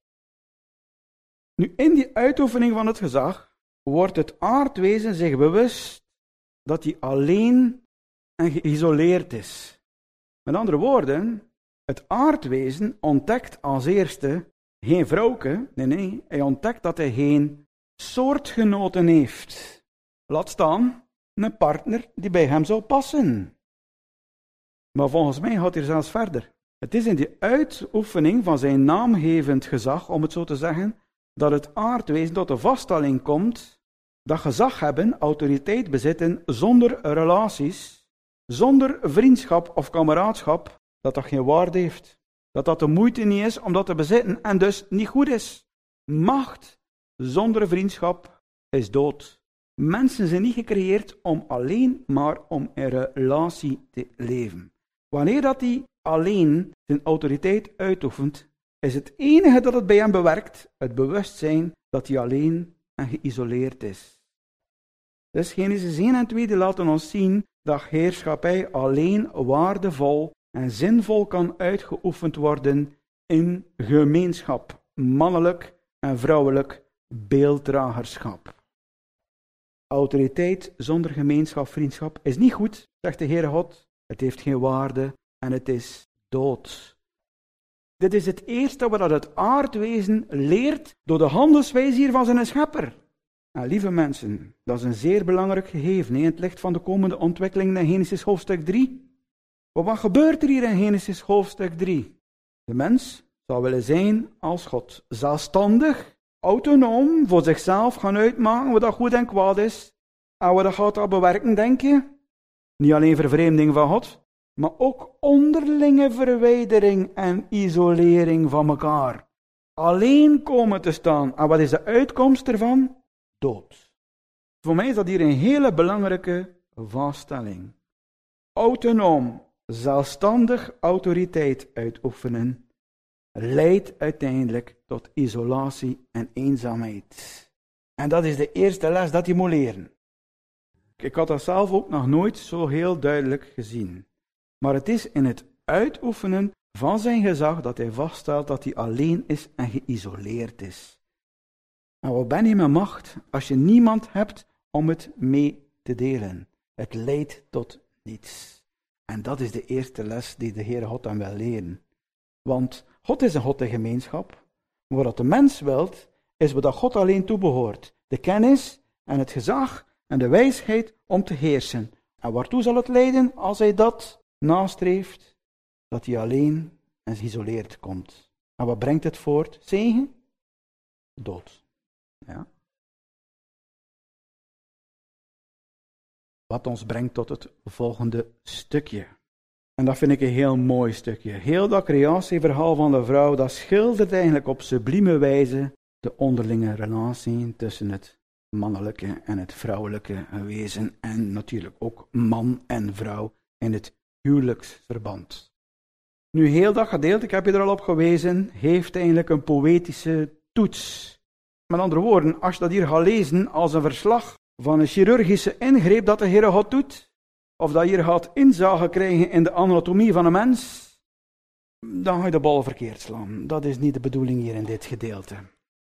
Nu, in die uitoefening van het gezag wordt het aardwezen zich bewust dat hij alleen en geïsoleerd is. Met andere woorden, het aardwezen ontdekt als eerste geen vrouwke, nee, hij ontdekt dat hij geen soortgenoten heeft. Laat staan een partner die bij hem zou passen. Maar volgens mij gaat hij zelfs verder. Het is in die uitoefening van zijn naamgevend gezag, om het zo te zeggen, dat het aardwezen tot de vaststelling komt dat gezag hebben, autoriteit bezitten, zonder relaties, zonder vriendschap of kameraadschap, dat geen waarde heeft. Dat de moeite niet is om dat te bezitten en dus niet goed is. Macht zonder vriendschap is dood. Mensen zijn niet gecreëerd om alleen maar om in relatie te leven. Wanneer dat hij alleen zijn autoriteit uitoefent, is het enige dat het bij hem bewerkt het bewustzijn dat hij alleen en geïsoleerd is. Dus Genesis 1 en 2 laten ons zien dat heerschappij alleen waardevol en zinvol kan uitgeoefend worden in gemeenschap, mannelijk en vrouwelijk beelddragerschap. Autoriteit zonder gemeenschap, vriendschap is niet goed, zegt de Heere God. Het heeft geen waarde en het is dood. Dit is het eerste wat het aardwezen leert door de handelswijze hier van zijn schepper. En lieve mensen, dat is een zeer belangrijk gegeven in het licht van de komende ontwikkelingen in Genesis hoofdstuk 3. Maar wat gebeurt er hier in Genesis hoofdstuk 3? De mens zou willen zijn als God, zelfstandig, autonoom, voor zichzelf gaan uitmaken wat dat goed en kwaad is. En wat dat gaat al bewerken, denk je? Niet alleen vervreemding van God, maar ook onderlinge verwijdering en isolering van elkaar. Alleen komen te staan. En wat is de uitkomst ervan? Dood. Voor mij is dat hier een hele belangrijke vaststelling. Autonoom, zelfstandig autoriteit uitoefenen leidt uiteindelijk tot isolatie en eenzaamheid. En dat is de eerste les dat je moet leren. Ik had dat zelf ook nog nooit zo heel duidelijk gezien. Maar het is in het uitoefenen van zijn gezag dat hij vaststelt dat hij alleen is en geïsoleerd is. En wat ben je met macht als je niemand hebt om het mee te delen? Het leidt tot niets. En dat is de eerste les die de Heere God aan wil leren. Want God is een God der gemeenschap. Maar wat de mens wilt, is wat God alleen toebehoort. De kennis en het gezag en de wijsheid om te heersen. En waartoe zal het leiden als hij dat nastreeft? Dat hij alleen en geïsoleerd komt. En wat brengt het voort? Zegen? Dood. Ja. Wat ons brengt tot het volgende stukje. En dat vind ik een heel mooi stukje. Heel dat creatieverhaal van de vrouw, dat schildert eigenlijk op sublieme wijze de onderlinge relatie tussen het mannelijke en het vrouwelijke wezen. En natuurlijk ook man en vrouw in het huwelijksverband. Nu, heel dat gedeelte, ik heb je er al op gewezen, heeft eigenlijk een poëtische toets. Met andere woorden, als je dat hier gaat lezen als een verslag van een chirurgische ingreep dat de Heere God doet, of dat je hier gaat inzage krijgen in de anatomie van een mens, dan ga je de bal verkeerd slaan. Dat is niet de bedoeling hier in dit gedeelte.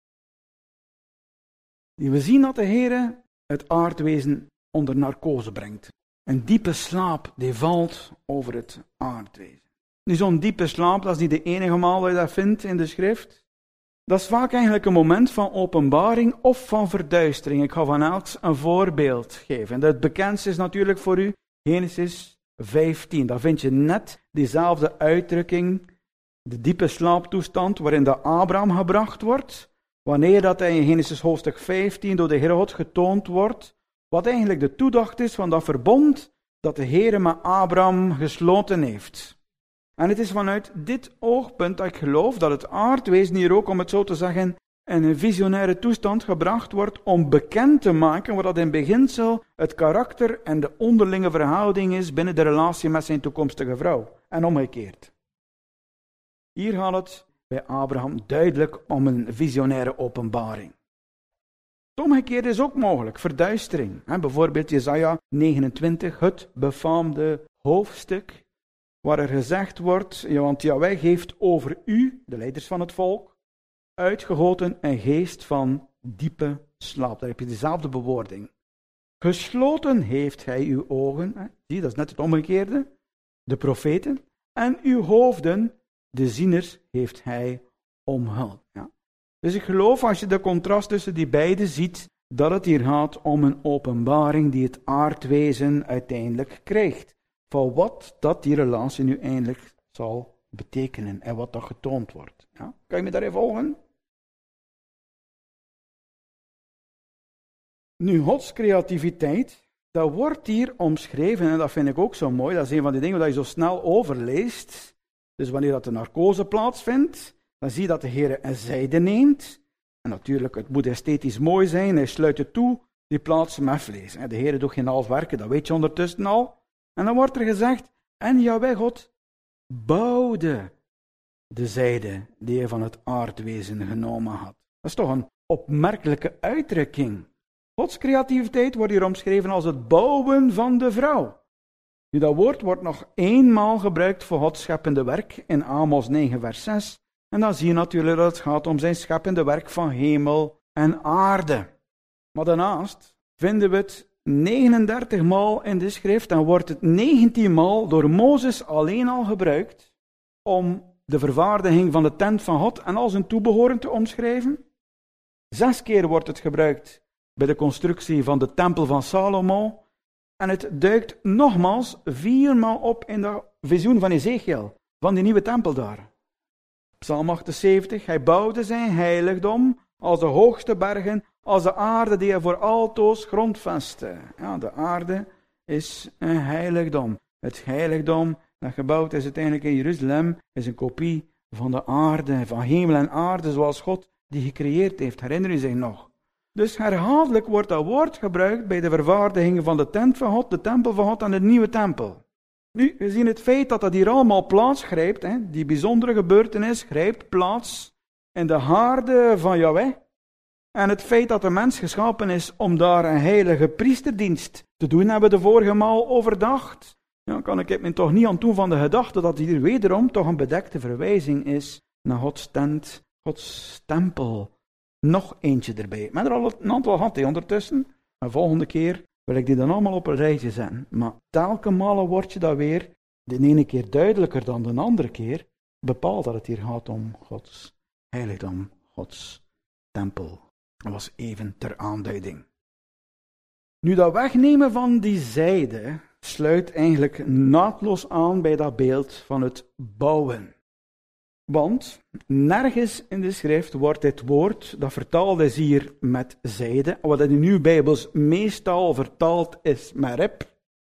We zien dat de Heere het aardwezen onder narcose brengt. Een diepe slaap die valt over het aardwezen. Nu, zo'n diepe slaap, dat is niet de enige maal dat je dat vindt in de schrift. Dat is vaak eigenlijk een moment van openbaring of van verduistering. Ik ga van elks een voorbeeld geven. En het bekendste is natuurlijk voor u Genesis 15. Daar vind je net diezelfde uitdrukking, de diepe slaaptoestand waarin de Abraham gebracht wordt. Wanneer dat hij in Genesis hoofdstuk 15 door de Heere God getoond wordt, wat eigenlijk de toedracht is van dat verbond dat de Heere met Abraham gesloten heeft. En het is vanuit dit oogpunt dat ik geloof dat het aardwezen hier ook, om het zo te zeggen, in een visionaire toestand gebracht wordt om bekend te maken wat dat in beginsel het karakter en de onderlinge verhouding is binnen de relatie met zijn toekomstige vrouw. En omgekeerd. Hier gaat het bij Abraham duidelijk om een visionaire openbaring. Het omgekeerde is ook mogelijk, verduistering. Bijvoorbeeld Jesaja 29, het befaamde hoofdstuk, waar er gezegd wordt, want Jahweh heeft over u, de leiders van het volk, uitgegoten een geest van diepe slaap. Daar heb je dezelfde bewoording. Gesloten heeft hij uw ogen, zie, dat is net het omgekeerde, de profeten, en uw hoofden, de zieners, heeft hij omhuld. Ja. Dus ik geloof, als je de contrast tussen die beide ziet, dat het hier gaat om een openbaring die het aardwezen uiteindelijk krijgt. Van wat dat die relatie nu eindelijk zal betekenen en wat dat getoond wordt. Ja? Kan je me daarin volgen? Nu, Gods creativiteit, dat wordt hier omschreven en dat vind ik ook zo mooi. Dat is een van die dingen dat je zo snel overleest. Dus wanneer dat de narcose plaatsvindt, dan zie je dat de Heer een zijde neemt. En natuurlijk, het moet esthetisch mooi zijn, hij sluit het toe, die plaats met vlees. De Heer doet geen half werken, dat weet je ondertussen al. En dan wordt er gezegd, en Jahweh God bouwde de zijde die hij van het aardwezen genomen had. Dat is toch een opmerkelijke uitdrukking. Gods creativiteit wordt hier omschreven als het bouwen van de vrouw. Nu, dat woord wordt nog eenmaal gebruikt voor Gods scheppende werk in Amos 9 vers 6. En dan zie je natuurlijk dat het gaat om zijn scheppende werk van hemel en aarde. Maar daarnaast vinden we het 39 maal in de schrift en wordt het 19 maal door Mozes alleen al gebruikt om de vervaardiging van de tent van God en al zijn toebehoren te omschrijven. 6 keer wordt het gebruikt bij de constructie van de tempel van Salomo. En het duikt nogmaals 4 maal op in de visioen van Ezekiel, van die nieuwe tempel daar. Psalm 78, hij bouwde zijn heiligdom als de hoogste bergen, als de aarde die hij voor altoos grondvestte. Ja, de aarde is een heiligdom. Het heiligdom dat gebouwd is uiteindelijk in Jeruzalem, is een kopie van de aarde, van hemel en aarde, zoals God die gecreëerd heeft. Herinner u zich nog? Dus herhaaldelijk wordt dat woord gebruikt bij de vervaardiging van de tent van God, de tempel van God en de nieuwe tempel. Nu, gezien het feit dat dat hier allemaal plaats grijpt, die bijzondere gebeurtenis grijpt plaats in de haarde van Yahweh, en het feit dat de mens geschapen is om daar een heilige priesterdienst te doen, hebben we de vorige maal overdacht. Ja, kan ik me toch niet aan doen van de gedachte dat hier wederom toch een bedekte verwijzing is naar Gods tent, Gods tempel. Nog eentje erbij. Men er al een aantal gehad ondertussen. En volgende keer wil ik die dan allemaal op een rijtje zetten. Maar telke malen wordt je dat weer, de ene keer duidelijker dan de andere keer, bepaald dat het hier gaat om Gods heiligdom, Gods tempel. Dat was even ter aanduiding. Nu, dat wegnemen van die zijde sluit eigenlijk naadloos aan bij dat beeld van het bouwen. Want nergens in de schrift wordt dit woord, dat vertaald is hier met zijde, wat in de Nieuwe Bijbels meestal vertaald is met rib,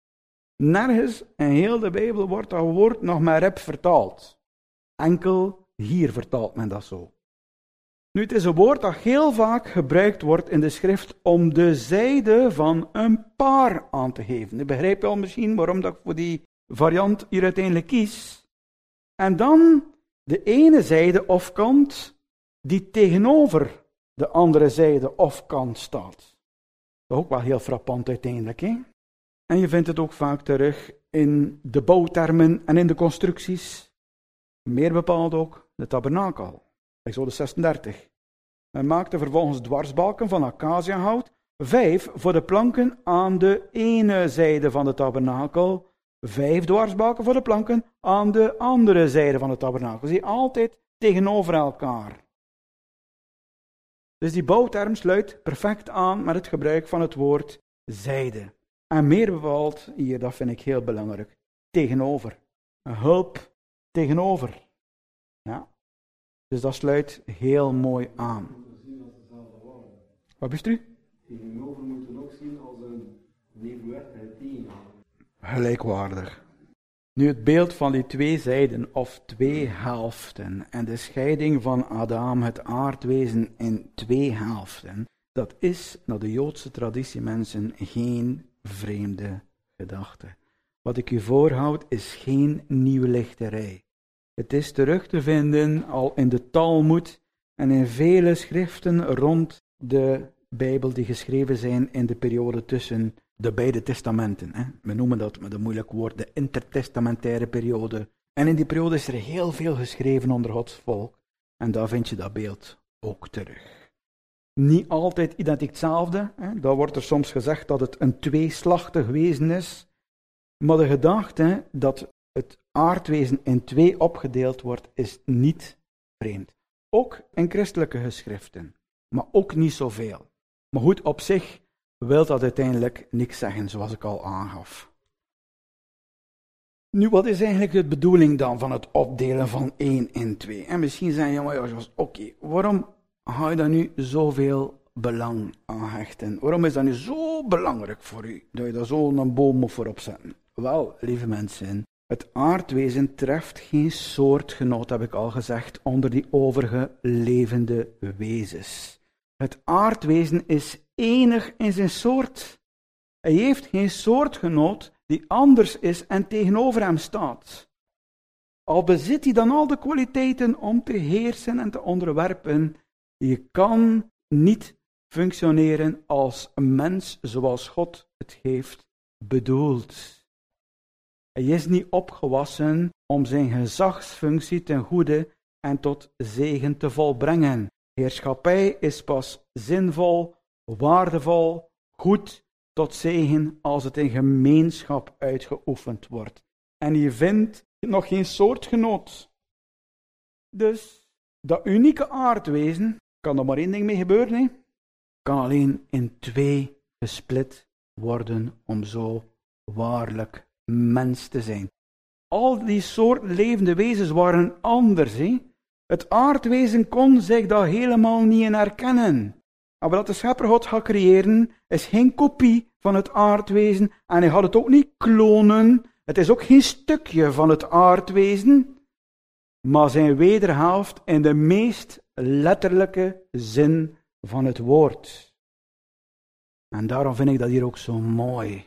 nergens in heel de Bijbel wordt dat woord nog met rib vertaald. Enkel hier vertaalt men dat zo. Nu, het is een woord dat heel vaak gebruikt wordt in de schrift om de zijde van een paar aan te geven. U begrijpt wel misschien waarom dat ik voor die variant hier uiteindelijk kies. En dan de ene zijde of kant die tegenover de andere zijde of kant staat. Dat is ook wel heel frappant uiteindelijk. Hè? En je vindt het ook vaak terug in de bouwtermen en in de constructies. Meer bepaald ook de tabernakel. Exodus 36. Men maakte vervolgens dwarsbalken van acaciahout, 5 voor de planken aan de ene zijde van de tabernakel, 5 dwarsbalken voor de planken aan de andere zijde van de tabernakel. Zie, altijd tegenover elkaar. Dus die bouwterm sluit perfect aan met het gebruik van het woord zijde. En meer bepaald, hier, dat vind ik heel belangrijk, tegenover. Een hulp tegenover. Ja. Dus dat sluit heel mooi aan. Wat best u? Tegenover moeten we ook zien als een nevenwerkheid tegen. Gelijkwaardig. Nu het beeld van die 2 zijden of 2 helften en de scheiding van Adam, het aardwezen, in 2 helften, dat is naar de Joodse traditiemensen geen vreemde gedachte. Wat ik u voorhoud is geen nieuwe lichterij. Het is terug te vinden al in de Talmud en in vele schriften rond de Bijbel die geschreven zijn in de periode tussen de beide testamenten. We noemen dat met een moeilijk woord de intertestamentaire periode. En in die periode is er heel veel geschreven onder Gods volk. En daar vind je dat beeld ook terug. Niet altijd identiek hetzelfde. Daar wordt er soms gezegd dat het een tweeslachtig wezen is. Maar de gedachte dat het aardwezen in 2 opgedeeld wordt, is niet vreemd. Ook in christelijke geschriften, maar ook niet zoveel. Maar goed, op zich wil dat uiteindelijk niks zeggen, zoals ik al aangaf. Nu, wat is eigenlijk de bedoeling dan van het opdelen van 1 in 2? En misschien zeggen je, oké, waarom ga je daar nu zoveel belang aan hechten? Waarom is dat nu zo belangrijk voor u, dat je daar zo een boom moet voor opzetten? Wel, lieve mensen, het aardwezen treft geen soortgenoot, heb ik al gezegd, onder die overige levende wezens. Het aardwezen is enig in zijn soort. Hij heeft geen soortgenoot die anders is en tegenover hem staat. Al bezit hij dan al de kwaliteiten om te heersen en te onderwerpen, je kan niet functioneren als een mens zoals God het heeft bedoeld. Hij is niet opgewassen om zijn gezagsfunctie ten goede en tot zegen te volbrengen. Heerschappij is pas zinvol, waardevol, goed, tot zegen als het in gemeenschap uitgeoefend wordt. En je vindt nog geen soortgenoot. Dus dat unieke aardwezen, kan er maar één ding mee gebeuren, hè? Kan alleen in twee gesplit worden om zo waarlijk mens te zijn. Al die soorten levende wezens waren anders. Hè? Het aardwezen kon zich daar helemaal niet in herkennen. Maar wat de schepper God gaat creëren, is geen kopie van het aardwezen. En hij gaat het ook niet klonen. Het is ook geen stukje van het aardwezen. Maar zijn wederhelft in de meest letterlijke zin van het woord. En daarom vind ik dat hier ook zo mooi.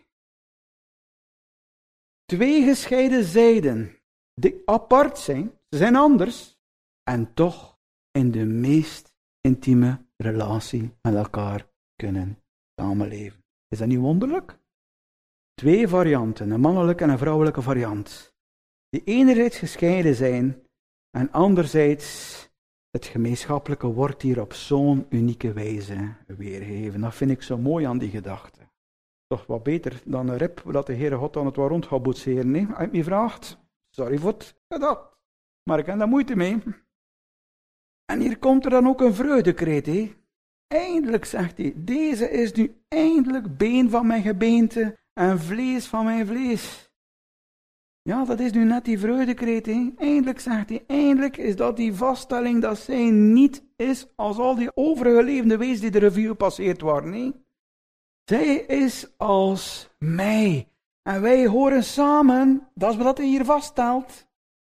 Twee gescheiden zijden, die apart zijn, ze zijn anders, en toch in de meest intieme relatie met elkaar kunnen samenleven. Is dat niet wonderlijk? Twee varianten, een mannelijke en een vrouwelijke variant, die enerzijds gescheiden zijn, en anderzijds het gemeenschappelijke wordt hier op zo'n unieke wijze weergegeven. Dat vind ik zo mooi aan die gedachte. Toch wat beter dan een rib dat de Heere God aan het waar rond gaat boetseren. Nee? Als je me vraagt, sorry voor het dat. Maar ik heb daar moeite mee. En hier komt er dan ook een vreugdekreet. Hè? Eindelijk, zegt hij, deze is nu eindelijk been van mijn gebeente en vlees van mijn vlees. Ja, dat is nu net die vreugdekreet. Hè? Eindelijk, zegt hij, eindelijk is dat die vaststelling dat zij niet is als al die overige levende wezens die de revue gepasseerd waren. Hè? Zij is als mij. En wij horen samen, dat is wat hij hier vaststelt.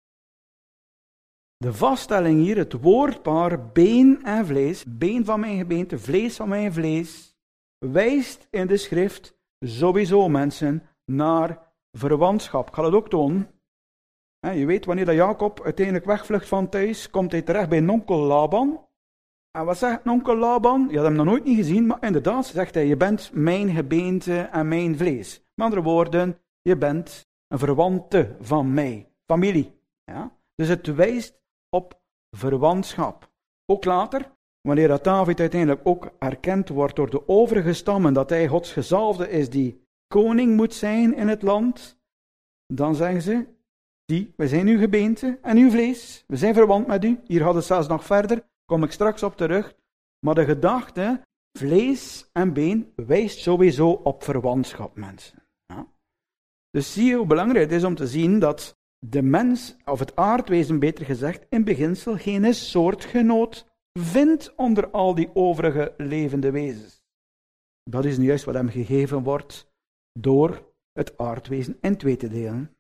De vaststelling hier, het woordpaar been en vlees, been van mijn gebeente, vlees van mijn vlees, wijst in de schrift sowieso, mensen, naar verwantschap. Ik ga dat ook tonen. Je weet, wanneer dat Jacob uiteindelijk wegvlucht van thuis, komt hij terecht bij onkel Laban. En wat zegt onkel Laban? Je had hem nog nooit niet gezien, maar inderdaad zegt hij, je bent mijn gebeente en mijn vlees. Met andere woorden, je bent een verwante van mij, familie. Ja? Dus het wijst op verwantschap. Ook later, wanneer dat David uiteindelijk ook erkend wordt door de overige stammen, dat hij Gods gezalfde is die koning moet zijn in het land, dan zeggen ze, we zijn uw gebeente en uw vlees, we zijn verwant met u. Hier gaat het zelfs nog verder, kom ik straks op terug. Maar de gedachte, vlees en been, wijst sowieso op verwantschap, mensen. Ja? Dus zie je hoe belangrijk het is om te zien dat de mens, of het aardwezen beter gezegd, in beginsel geen soortgenoot vindt onder al die overige levende wezens. Dat is nu juist wat hem gegeven wordt door het aardwezen in twee te delen.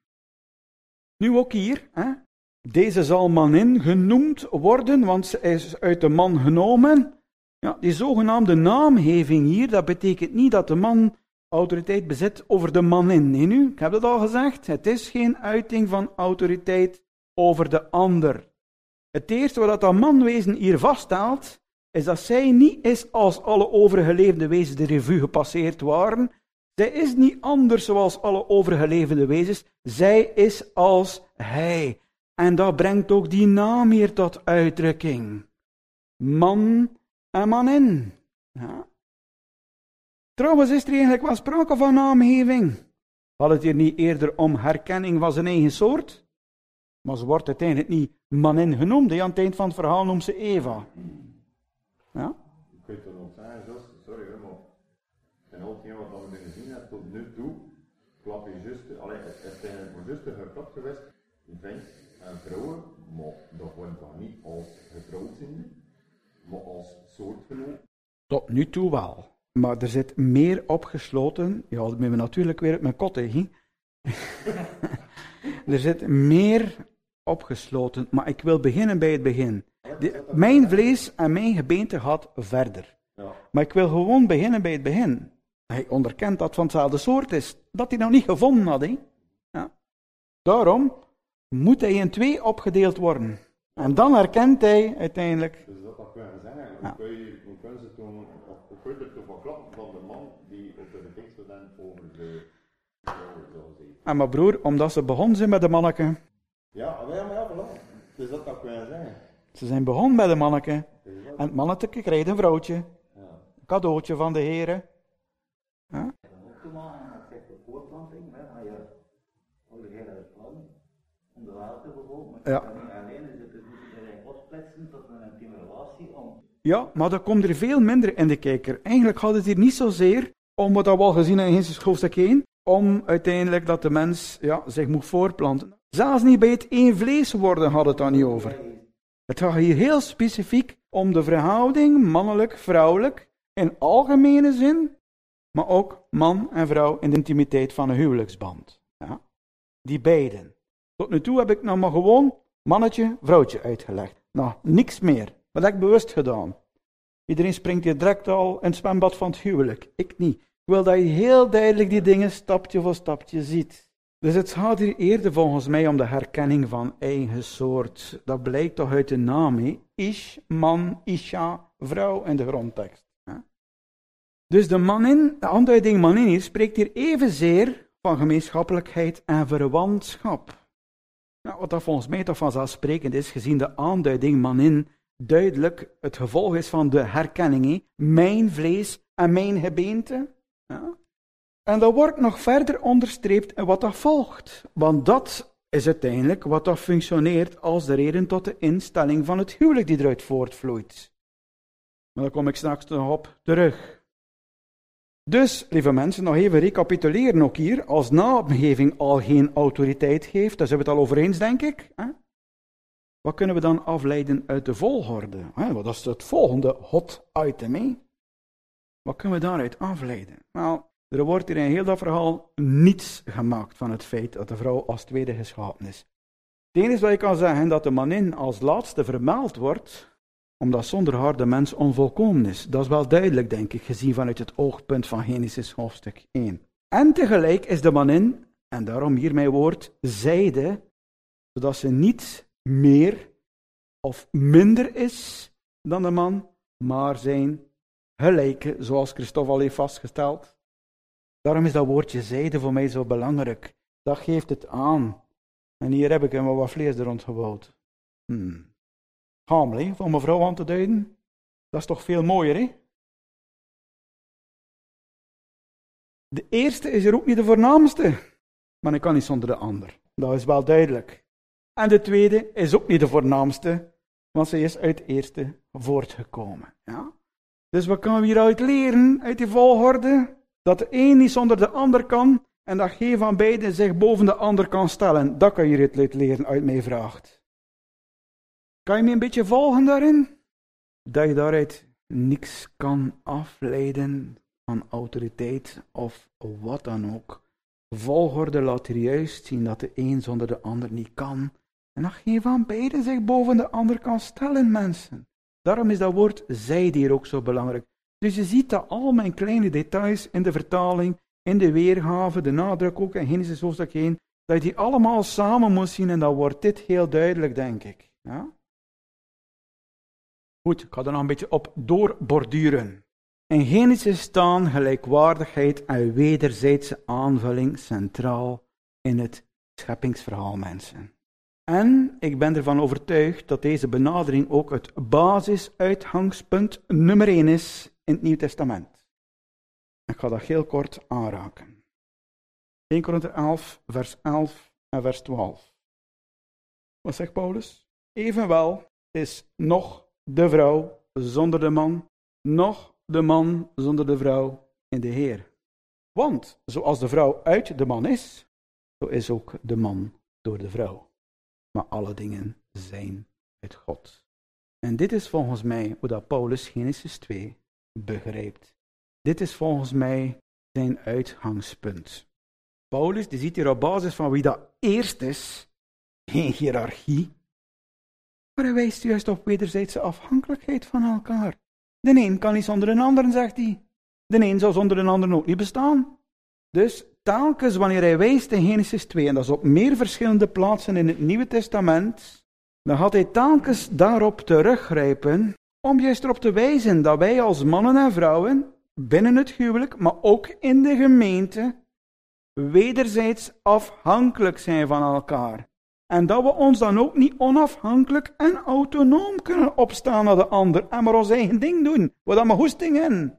Nu ook hier, deze zal manin genoemd worden, want ze is uit de man genomen. Ja, die zogenaamde naamgeving hier, dat betekent niet dat de man autoriteit bezit over de manin. Nee, nu, ik heb het al gezegd, het is geen uiting van autoriteit over de ander. Het eerste wat dat manwezen hier vaststelt, is dat zij niet is als alle overige levende wezens de revue gepasseerd waren. Zij is niet anders zoals alle overige levende wezens. Zij is als hij. En dat brengt ook die naam hier tot uitdrukking. Man en manin. Ja. Trouwens is er eigenlijk wel sprake van naamgeving. Had het hier niet eerder om herkenning van zijn eigen soort? Maar ze wordt uiteindelijk niet manin genoemd. Aan het eind van het verhaal noemt ze Eva. Ja? Ik weet het nog zeggen, sorry maar en al hetgeen wat we gezien hebben tot nu toe, klap je juist, het is eigenlijk juist geklapt geweest, vent en vrouwen, maar dat wordt dan niet als getrouwd zijn, maar als soortgenoot. Tot nu toe wel. Maar er zit meer opgesloten, ja, dat ben we natuurlijk weer uit mijn kot, hè. Er zit meer opgesloten, maar ik wil beginnen bij het begin. Mijn vlees en mijn gebeente gaat verder. Ja. Maar ik wil gewoon beginnen bij het begin. Hij onderkent dat van hetzelfde soort is, dat hij nog niet gevonden had. Hè? Ja. Daarom moet hij in twee opgedeeld worden. En dan herkent hij uiteindelijk... Dus dat kunnen we zeggen. Ja. Hoe kunnen ze toen, hoe kun je er toch van klappen van de man die op de tekst dan over de vrouw zal zijn? En mijn broer, omdat ze begonnen zijn met de manneke... Ja, voilà. Dus dat kunnen we zeggen. Ze zijn begonnen met een manneke. En het mannetje krijgt een vrouwtje. Een cadeautje van de Heere. Ja? Ook te maken, dat zegt de voortplanting, maar je originele plan om de water bijvoorbeeld, maar Ja. dat niet alleen is, het is niet iedereen opsplitsen tot een intieme relatie om. Ja, maar dat komt er veel minder in de kijker. Eigenlijk gaat het hier niet zozeer om wat we al gezien hebben in Genesis hoofdstuk 1, om uiteindelijk dat de mens zich moet voortplanten. Zelfs niet bij het één vlees worden had het dan niet over. Het gaat hier heel specifiek om de verhouding mannelijk-vrouwelijk in algemene zin, maar ook man en vrouw in de intimiteit van een huwelijksband. Ja? Die beiden. Tot nu toe heb ik nog maar gewoon mannetje, vrouwtje uitgelegd. Nou, niks meer. Dat heb ik bewust gedaan. Iedereen springt hier direct al in het zwembad van het huwelijk. Ik niet. Ik wil dat je heel duidelijk die dingen stapje voor stapje ziet. Dus het gaat hier eerder volgens mij om de herkenning van eigen soort. Dat blijkt toch uit de naam, hè? Ish, man, isha, vrouw in de grondtekst. Dus de manin, de aanduiding manin hier, spreekt hier evenzeer van gemeenschappelijkheid en verwantschap. Nou, wat dat volgens mij toch vanzelfsprekend is, gezien de aanduiding manin duidelijk het gevolg is van de herkenning. Hè? Mijn vlees en mijn gebeente. Ja? En dat wordt nog verder onderstreept in wat dat volgt. Want dat is uiteindelijk wat dat functioneert als de reden tot de instelling van het huwelijk die eruit voortvloeit. Maar daar kom ik straks nog op terug. Dus, lieve mensen, nog even recapituleren ook hier. Als naamgeving al geen autoriteit geeft, daar zijn we het al over eens, denk ik. Hè? Wat kunnen we dan afleiden uit de volgorde? Hè? Dat is het volgende hot item. Hè? Wat kunnen we daaruit afleiden? Nou, er wordt hier in heel dat verhaal niets gemaakt van het feit dat de vrouw als tweede geschapen is. Het enige wat je kan zeggen, dat de manin als laatste vermeld wordt, omdat zonder haar de mens onvolkomen is. Dat is wel duidelijk, denk ik, gezien vanuit het oogpunt van Genesis hoofdstuk 1. En tegelijk is de manin, en daarom hier mijn woord, zijde, zodat ze niet meer of minder is dan de man, maar zijn gelijke, zoals Christophe al heeft vastgesteld. Daarom is dat woordje zijde voor mij zo belangrijk. Dat geeft het aan. En hier heb ik hem wat vlees er rond gebouwd. Hamel, van mevrouw aan te duiden. Dat is toch veel mooier, hè? De eerste is er ook niet de voornaamste. Maar ik kan niet zonder de ander. Dat is wel duidelijk. En de tweede is ook niet de voornaamste. Want ze is uit de eerste voortgekomen. Ja? Dus wat kunnen we hieruit leren, uit die volgorde? Dat de een niet zonder de ander kan. En dat geen van beiden zich boven de ander kan stellen. Dat kan je hieruit leren, uit mij vraagt. Kan je me een beetje volgen daarin? Dat je daaruit niks kan afleiden van autoriteit of wat dan ook. Volgorde laat er juist zien dat de een zonder de ander niet kan. En dat geen van beiden zich boven de ander kan stellen, mensen. Daarom is dat woord zijde hier ook zo belangrijk. Dus je ziet dat al mijn kleine details in de vertaling, in de weergave, de nadruk ook in Genesis hoofdstuk 1, dat je die allemaal samen moet zien en dan wordt dit heel duidelijk, denk ik. Ja? Goed, ik ga er nog een beetje op doorborduren. In Genesis staan gelijkwaardigheid en wederzijdse aanvulling centraal in het scheppingsverhaal, mensen. En ik ben ervan overtuigd dat deze benadering ook het basisuitgangspunt nummer 1 is in het Nieuw Testament. Ik ga dat heel kort aanraken. 1 Korinther 11, vers 11 en vers 12. Wat zegt Paulus? Evenwel is nog de vrouw zonder de man, nog de man zonder de vrouw in de Heer. Want zoals de vrouw uit de man is, zo is ook de man door de vrouw. Maar alle dingen zijn uit God. En dit is volgens mij hoe dat Paulus Genesis 2 begrijpt. Dit is volgens mij zijn uitgangspunt. Paulus die ziet hier op basis van wie dat eerst is, geen hiërarchie, maar hij wijst juist op wederzijdse afhankelijkheid van elkaar. De een kan niet zonder een ander, zegt hij. De een zal zonder een ander ook niet bestaan. Dus telkens wanneer hij wijst in Genesis 2, en dat is op meer verschillende plaatsen in het Nieuwe Testament, dan gaat hij telkens daarop teruggrijpen om juist erop te wijzen dat wij als mannen en vrouwen binnen het huwelijk, maar ook in de gemeente, wederzijds afhankelijk zijn van elkaar. En dat we ons dan ook niet onafhankelijk en autonoom kunnen opstaan naar de ander en maar ons eigen ding doen, wat dan maar hoesting in.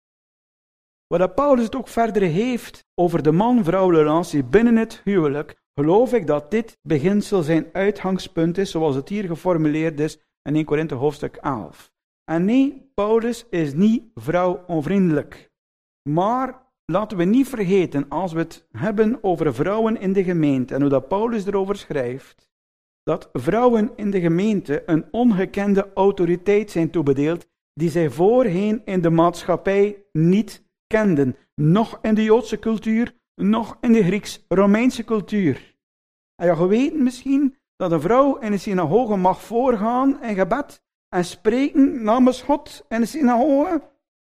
Wat Paulus het ook verder heeft over de man-vrouw relatie binnen het huwelijk, geloof ik dat dit beginsel zijn uitgangspunt is, zoals het hier geformuleerd is in 1 Korinthe hoofdstuk 11. En nee, Paulus is niet vrouwonvriendelijk. Maar laten we niet vergeten, als we het hebben over vrouwen in de gemeente en hoe dat Paulus erover schrijft, dat vrouwen in de gemeente een ongekende autoriteit zijn toebedeeld die zij voorheen in de maatschappij niet kenden. Nog in de Joodse cultuur, nog in de Grieks-Romeinse cultuur. En je weet misschien dat een vrouw in een synagoge mag voorgaan in gebed en spreken namens God in de synagoge.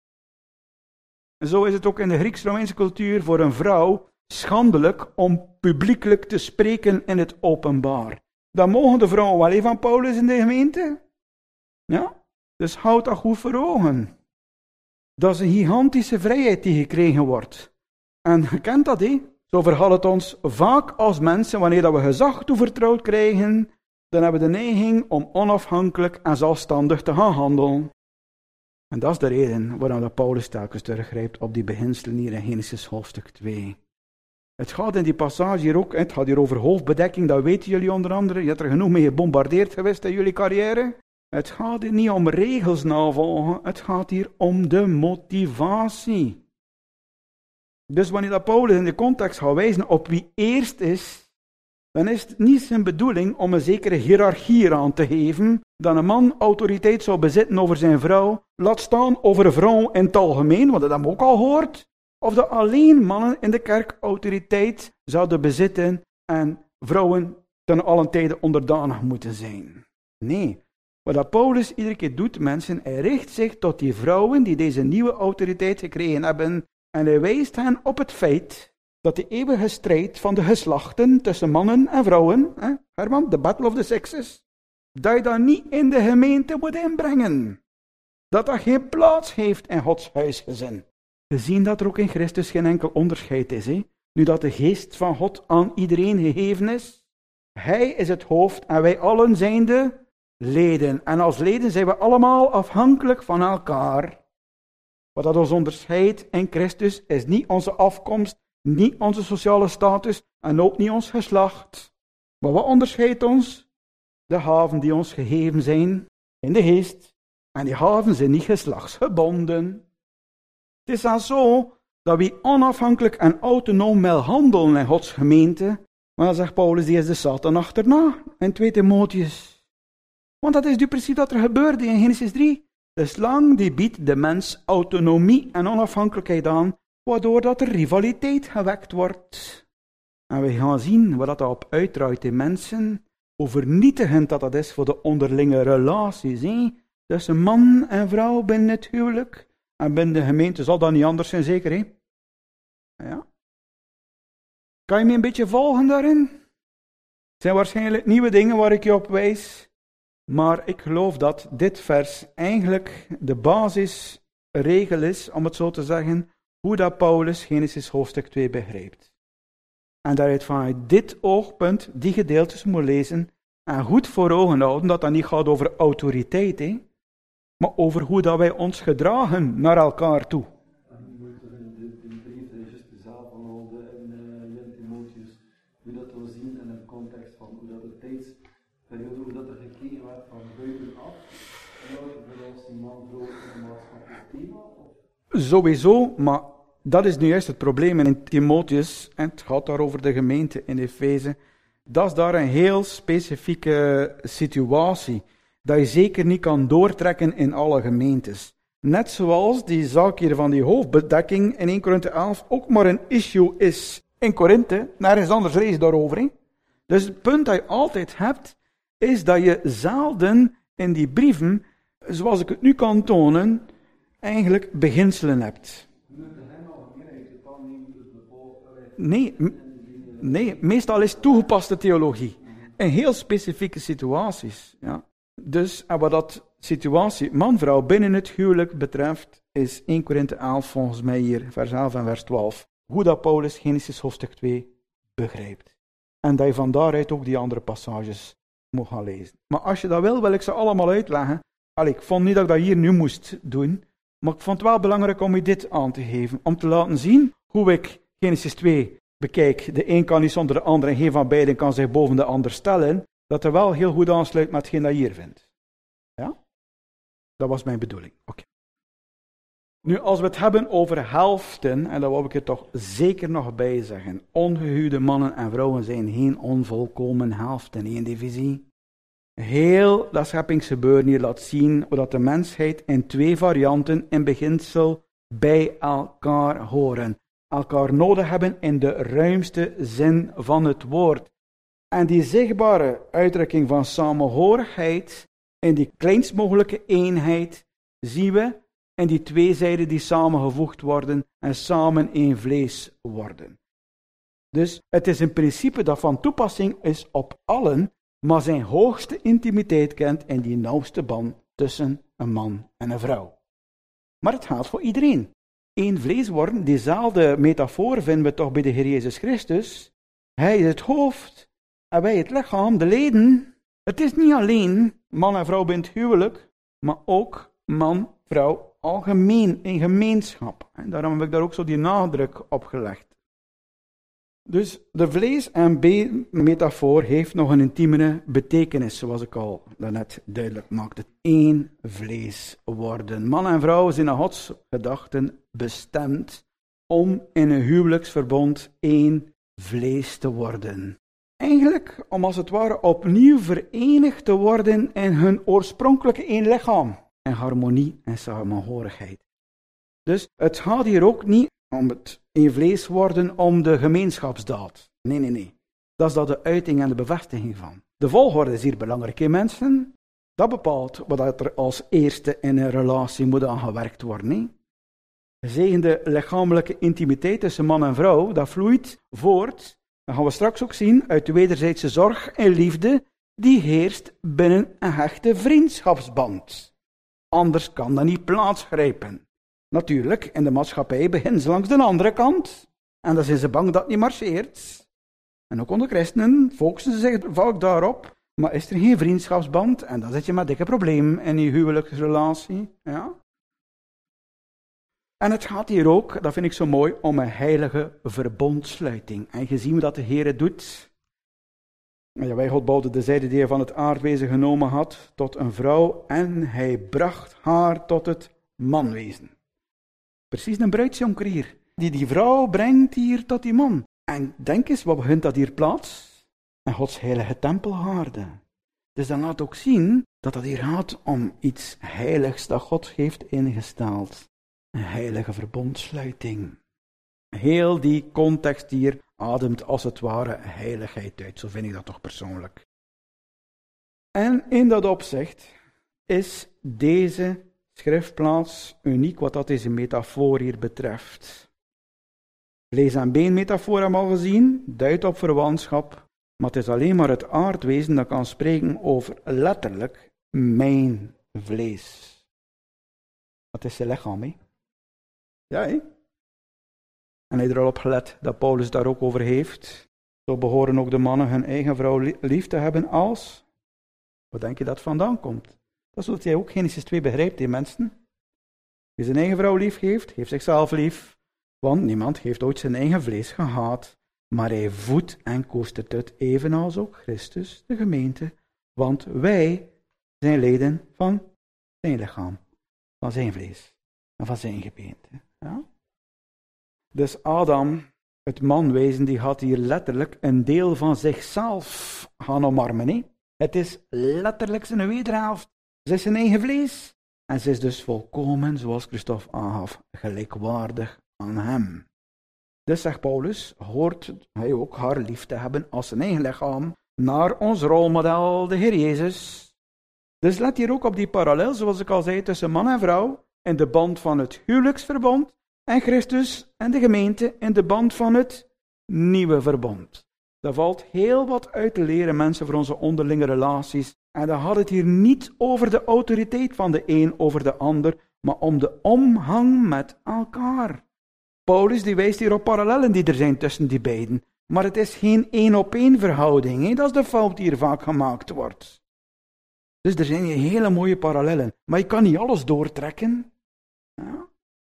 En zo is het ook in de Grieks-Romeinse cultuur voor een vrouw schandelijk om publiekelijk te spreken in het openbaar. Dan mogen de vrouwen wel even van Paulus in de gemeente. Ja, dus houd dat goed voor ogen. Dat is een gigantische vrijheid die gekregen wordt. En je kent dat, hè? Zo vergaat het ons vaak als mensen, wanneer dat we gezag toevertrouwd krijgen, dan hebben we de neiging om onafhankelijk en zelfstandig te gaan handelen. En dat is de reden waarom Paulus telkens teruggrijpt op die beginselen hier in Genesis hoofdstuk 2. Het gaat in die passage hier ook, het gaat hier over hoofdbedekking, dat weten jullie onder andere. Je hebt er genoeg mee gebombardeerd geweest in jullie carrière. Het gaat hier niet om regels navolgen, het gaat hier om de motivatie. Dus wanneer dat Paulus in de context gaat wijzen op wie eerst is, dan is het niet zijn bedoeling om een zekere hiërarchie aan te geven, dat een man autoriteit zou bezitten over zijn vrouw, laat staan over een vrouw in het algemeen, wat dat hem ook al hoort, of dat alleen mannen in de kerk autoriteit zouden bezitten en vrouwen ten allen tijde onderdanig moeten zijn. Nee, wat dat Paulus iedere keer doet, mensen, hij richt zich tot die vrouwen die deze nieuwe autoriteit gekregen hebben en hij wijst hen op het feit dat de eeuwige strijd van de geslachten tussen mannen en vrouwen, Herman, de battle of the sexes, dat je dat niet in de gemeente moet inbrengen. Dat dat geen plaats heeft in Gods huisgezin. Gezien dat er ook in Christus geen enkel onderscheid is, nu dat de geest van God aan iedereen gegeven is. Hij is het hoofd en wij allen zijn de leden. En als leden zijn we allemaal afhankelijk van elkaar. Wat dat ons onderscheidt in Christus is niet onze afkomst, niet onze sociale status en ook niet ons geslacht. Maar wat onderscheidt ons? De gaven die ons gegeven zijn in de geest. En die gaven zijn niet geslachtsgebonden. Het is dan zo dat we onafhankelijk en autonoom wel handelen in Gods gemeente. Maar dan zegt Paulus, die is de Satan achterna in 2 Timotheus. Want dat is nu precies wat er gebeurde in Genesis 3. De slang die biedt de mens autonomie en onafhankelijkheid aan, waardoor dat er rivaliteit gewekt wordt. En we gaan zien wat dat op uitdraait in mensen, hoe vernietigend dat is voor de onderlinge relaties, tussen man en vrouw binnen het huwelijk. En binnen de gemeente zal dat niet anders zijn, zeker, hè? Ja. Kan je me een beetje volgen daarin? Het zijn waarschijnlijk nieuwe dingen waar ik je op wijs. Maar ik geloof dat dit vers eigenlijk de basisregel is, om het zo te zeggen, hoe dat Paulus Genesis hoofdstuk 2 begrijpt. En dat je het vanuit dit oogpunt die gedeeltes moet lezen en goed voor ogen houden dat dat niet gaat over autoriteit, maar over hoe dat wij ons gedragen naar elkaar toe. En je moet er in de brief juist dezelfde aanhouden in 1 Timotheus, hoe dat we zien in een context van hoe dat de tijdsperiode, hoe dat er gekeken werd van buitenaf, en welke relatie man-vrouw in een maatschappelijk thema? Sowieso, maar dat is nu juist het probleem in Timotheus, en het gaat daar over de gemeente in Efeze. Dat is daar een heel specifieke situatie, dat je zeker niet kan doortrekken in alle gemeentes. Net zoals die zaak hier van die hoofdbedekking in 1 Korinthe 11 ook maar een issue is in Korinthe, nergens anders lees je daarover. Dus het punt dat je altijd hebt, is dat je zelden in die brieven, zoals ik het nu kan tonen, eigenlijk beginselen hebt. Nee, meestal is toegepaste theologie. In heel specifieke situaties. Ja. Dus wat dat situatie man-vrouw binnen het huwelijk betreft, is 1 Korinthe 11 volgens mij hier, vers 11 en vers 12. Hoe dat Paulus Genesis hoofdstuk 2 begrijpt. En dat je van daaruit ook die andere passages moet gaan lezen. Maar als je dat wil ik ze allemaal uitleggen. Ik vond niet dat ik dat hier nu moest doen, maar ik vond het wel belangrijk om je dit aan te geven. Om te laten zien hoe ik Genesis 2 bekijk. De een kan niet zonder de ander en geen van beiden kan zich boven de ander stellen. Dat er wel heel goed aansluit met hetgeen dat je hier vindt. Ja? Dat was mijn bedoeling. Oké. Nu, als we het hebben over helften, en dat wil ik er toch zeker nog bij zeggen. Ongehuwde mannen en vrouwen zijn geen onvolkomen helft in één divisie. Heel dat scheppingsgebeuren hier laat zien hoe dat de mensheid in twee varianten in beginsel bij elkaar horen. Elkaar nodig hebben in de ruimste zin van het woord. En die zichtbare uitdrukking van samenhorigheid in die kleinst mogelijke eenheid zien we in die twee zijden die samengevoegd worden en samen één vlees worden. Dus het is een principe dat van toepassing is op allen, maar zijn hoogste intimiteit kent in die nauwste band tussen een man en een vrouw. Maar het gaat voor iedereen. Eén vlees worden, diezelfde metafoor vinden we toch bij de Heer Jezus Christus. Hij is het hoofd en wij het lichaam, de leden. Het is niet alleen man en vrouw binnen het huwelijk, maar ook man, vrouw, algemeen in gemeenschap. En daarom heb ik daar ook zo die nadruk op gelegd. Dus de vlees- en been-metafoor heeft nog een intiemere betekenis, zoals ik al daarnet duidelijk maakte. Eén vlees worden. Man en vrouw zijn naar Gods gedachten bestemd om in een huwelijksverbond één vlees te worden. Eigenlijk om als het ware opnieuw verenigd te worden in hun oorspronkelijke één lichaam. En harmonie en samenhorigheid. Dus het gaat hier ook niet om het één vlees worden om de gemeenschapsdaad. Nee. Dat is de uiting en de bevestiging van. De volgorde is hier belangrijk in mensen. Dat bepaalt wat er als eerste in een relatie moet aan gewerkt worden. Nee? Gezegende lichamelijke intimiteit tussen man en vrouw, dat vloeit voort, dat gaan we straks ook zien, uit de wederzijdse zorg en liefde die heerst binnen een hechte vriendschapsband. Anders kan dat niet plaatsgrijpen. Natuurlijk, in de maatschappij beginnen ze langs de andere kant. En dan zijn ze bang dat het niet marcheert. En ook onder christenen focussen ze zich vaak daarop. Maar is er geen vriendschapsband? En dan zit je met dikke probleem in je huwelijksrelatie. Ja? En het gaat hier ook, dat vind ik zo mooi, om een heilige verbondsluiting. En je ziet dat de Heer het doet. Wij God bouwde de zijde die hij van het aardwezen genomen had tot een vrouw en hij bracht haar tot het manwezen. Precies een bruidsjonker hier. Die vrouw brengt hier tot die man. En denk eens, wat begint dat hier plaats? En Gods heilige tempelhaarde. Dus dan laat ook zien dat het hier gaat om iets heiligs dat God heeft ingesteld. Een heilige verbondsluiting. Heel die context hier ademt als het ware heiligheid uit. Zo vind ik dat toch persoonlijk. En in dat opzicht is deze schriftplaats uniek wat dat deze metafoor hier betreft. Vlees- en been-metafoor hebben we al gezien, duidt op verwantschap, maar het is alleen maar het aardwezen dat kan spreken over letterlijk mijn vlees. Dat is zijn lichaam, hè? Ja, hè? En hij er al op gelet dat Paulus daar ook over heeft. Zo behoren ook de mannen hun eigen vrouw lief te hebben als... Wat denk je dat vandaan komt? Dat is zodat jij ook Genesis 2 begrijpt, die mensen. Wie zijn eigen vrouw lief heeft zichzelf lief. Want niemand heeft ooit zijn eigen vlees gehaat. Maar hij voedt en koestert het, evenals ook Christus, de gemeente. Want wij zijn leden van zijn lichaam, van zijn vlees en van zijn gebeente. Ja? Dus Adam, het manwezen, die had hier letterlijk een deel van zichzelf gaan omarmen. Hè? Het is letterlijk zijn wederhelft. Ze is zijn eigen vlees. En ze is dus volkomen, zoals Christophe aangaf, gelijkwaardig aan hem. Dus, zegt Paulus, hoort hij ook haar lief te hebben als zijn eigen lichaam, naar ons rolmodel, de Heer Jezus. Dus let hier ook op die parallel, zoals ik al zei, tussen man en vrouw, in de band van het huwelijksverbond, en Christus en de gemeente in de band van het nieuwe verbond. Daar valt heel wat uit te leren, mensen, voor onze onderlinge relaties. En dan had het hier niet over de autoriteit van de een over de ander, maar om de omgang met elkaar. Paulus die wijst hier op parallellen die er zijn tussen die beiden. maar het is geen 1-op-1 verhouding. Hè? Dat is de fout die hier vaak gemaakt wordt. Dus er zijn hier hele mooie parallellen. Maar je kan niet alles doortrekken. Ja.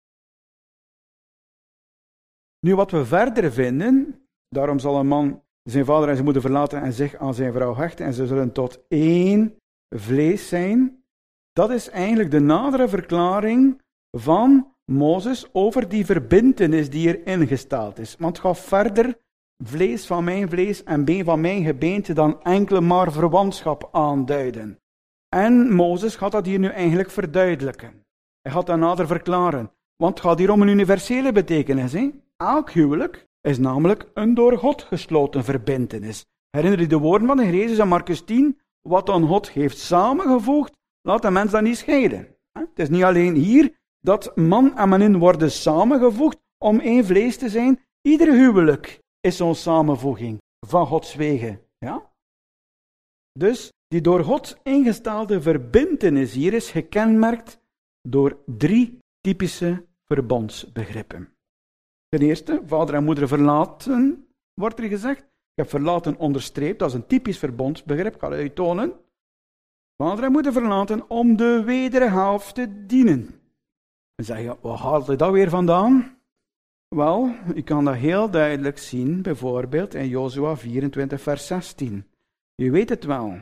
Nu wat we verder vinden, daarom zal een man zijn vader en zijn moeder verlaten en zich aan zijn vrouw hechten en ze zullen tot 1 vlees zijn. Dat is eigenlijk de nadere verklaring van Mozes over die verbintenis die er ingesteld is. Want het gaat verder, vlees van mijn vlees en been van mijn gebeente, dan enkel maar verwantschap aanduiden. En Mozes gaat dat hier nu eigenlijk verduidelijken. Hij gaat dat nader verklaren. Want het gaat hier om een universele betekenis. Hè? Elk huwelijk is namelijk een door God gesloten verbintenis. Herinner je de woorden van de Heer Jezus in Marcus 10? Wat dan God heeft samengevoegd, laat de mens dat niet scheiden. Het is niet alleen hier dat man en manin worden samengevoegd om één vlees te zijn. Ieder huwelijk is zo'n samenvoeging van Gods wegen. Ja? Dus die door God ingestelde verbintenis hier is gekenmerkt door 3 typische verbondsbegrippen. Ten eerste, vader en moeder verlaten, wordt er gezegd. Ik heb verlaten onderstreept, dat is een typisch verbondsbegrip, ik ga het uittonen. Vader en moeder verlaten om de wederhelft te dienen. Dan zeg je, waar haalt je dat weer vandaan? Wel, je kan dat heel duidelijk zien, bijvoorbeeld in Jozua 24 vers 16. Je weet het wel,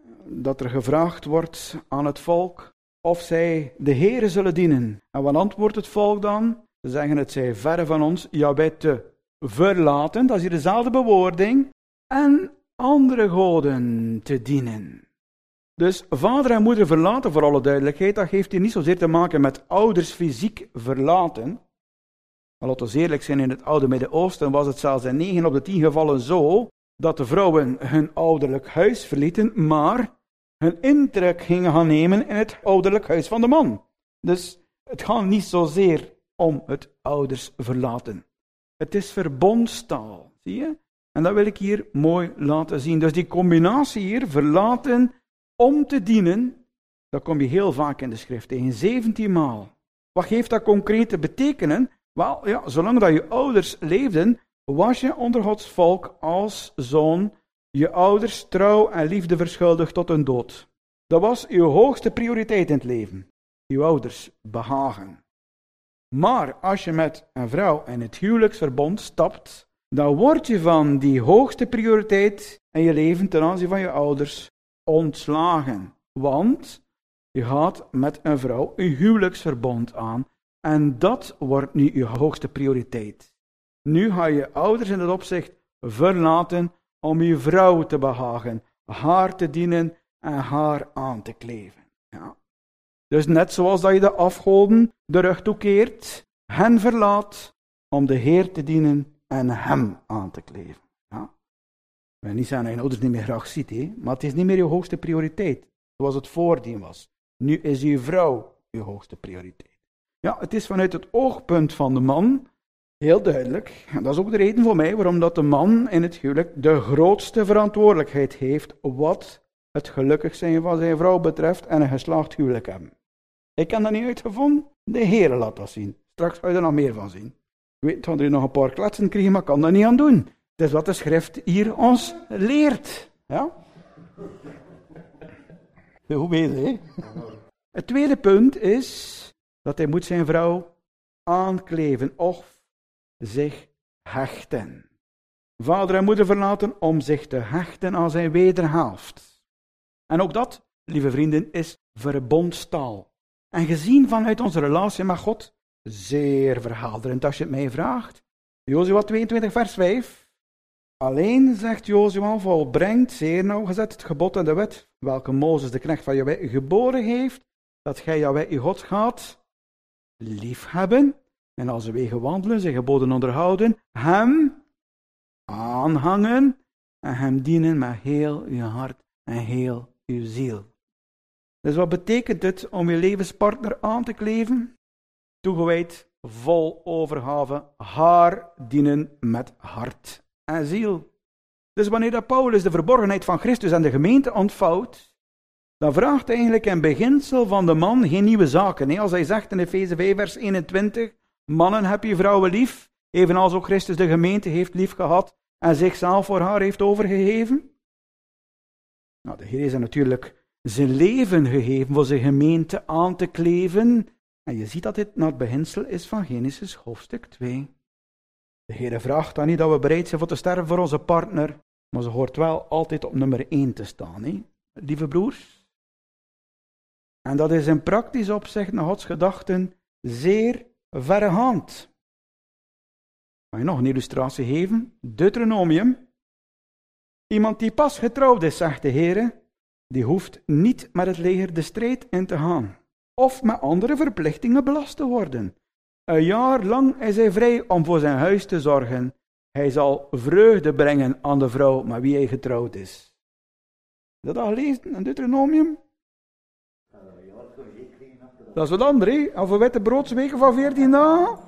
dat er gevraagd wordt aan het volk of zij de Heere zullen dienen. En wat antwoordt het volk dan? Ze zeggen, het zij verre van ons Jahweh te verlaten, dat is hier dezelfde bewoording, en andere goden te dienen. Dus vader en moeder verlaten, voor alle duidelijkheid, dat heeft hier niet zozeer te maken met ouders fysiek verlaten. Maar laten we eerlijk zijn, in het oude Midden-Oosten was het zelfs in 9 op de 10 gevallen zo, dat de vrouwen hun ouderlijk huis verlieten, maar hun intrek gingen gaan nemen in het ouderlijk huis van de man. Dus het gaat niet zozeer om het ouders verlaten. Het is verbondstaal, zie je? En dat wil ik hier mooi laten zien. Dus die combinatie hier, verlaten om te dienen, dat kom je heel vaak in de schrift tegen, 17 maal. Wat geeft dat concreet te betekenen? Wel, ja, zolang dat je ouders leefden, was je onder Gods volk als zoon je ouders trouw en liefde verschuldigd tot hun dood. Dat was uw hoogste prioriteit in het leven. Uw ouders behagen. Maar als je met een vrouw in het huwelijksverbond stapt, dan word je van die hoogste prioriteit in je leven ten aanzien van je ouders ontslagen. Want je gaat met een vrouw een huwelijksverbond aan en dat wordt nu je hoogste prioriteit. Nu ga je ouders in dat opzicht verlaten om je vrouw te behagen, haar te dienen en haar aan te kleven. Ja. Dus net zoals dat je de afgoden de rug toekeert, hen verlaat om de Heer te dienen en hem aan te kleven. Ja. Ik wil niet zeggen dat je ouders niet meer graag ziet, maar het is niet meer je hoogste prioriteit, zoals het voordien was. Nu is je vrouw je hoogste prioriteit. Ja, het is vanuit het oogpunt van de man heel duidelijk, en dat is ook de reden voor mij waarom dat de man in het huwelijk de grootste verantwoordelijkheid heeft wat het gelukkig zijn van zijn vrouw betreft en een geslaagd huwelijk hebben. Ik heb dat niet uitgevonden, de Heer laat dat zien. Straks ga je er nog meer van zien. Ik weet dat er nog een paar kletsen krijgen, maar ik kan dat niet aan doen. Het is wat de schrift hier ons leert. Ja? Goed bezig, hè? Het tweede punt is dat hij moet zijn vrouw aankleven of zich hechten. Vader en moeder verlaten om zich te hechten aan zijn wederhelft. En ook dat, lieve vrienden, is verbondstaal. En gezien vanuit onze relatie met God, zeer verhelderend als je het mij vraagt. Jozua 22 vers 5. Alleen, zegt Jozua, volbrengt zeer nauwgezet het gebod en de wet, welke Mozes de knecht van Jahweh geboden heeft, dat gij Jahweh uw God gaat liefhebben en als zijn wegen wandelen, zijn geboden onderhouden, hem aanhangen en hem dienen met heel je hart en heel je ziel. Dus wat betekent het om je levenspartner aan te kleven? Toegewijd, vol overgave, haar dienen met hart en ziel. Dus wanneer dat Paulus de verborgenheid van Christus en de gemeente ontvouwt, dan vraagt hij eigenlijk in beginsel van de man geen nieuwe zaken. Als hij zegt in Efeze 5 vers 21, mannen heb je vrouwen lief, evenals ook Christus de gemeente heeft lief gehad en zichzelf voor haar heeft overgegeven? Nou, de Heer heeft natuurlijk zijn leven gegeven voor zijn gemeente aan te kleven. En je ziet dat dit naar het beginsel is van Genesis hoofdstuk 2. De Heer vraagt dan niet dat we bereid zijn voor te sterven voor onze partner, maar ze hoort wel altijd op nummer 1 te staan, hè? Lieve broers. En dat is in praktisch opzicht naar Gods gedachten zeer verregaand. Kan je nog een illustratie geven? Deuteronomium. Iemand die pas getrouwd is, zegt de Heer, die hoeft niet met het leger de strijd in te gaan. Of met andere verplichtingen belast te worden. Een jaar lang is hij vrij om voor zijn huis te zorgen. Hij zal vreugde brengen aan de vrouw met wie hij getrouwd is. Heb je dat al gelezen in Deuteronomium? Dat is wat anders, hè? Of een witte broodsweken van 14 dagen.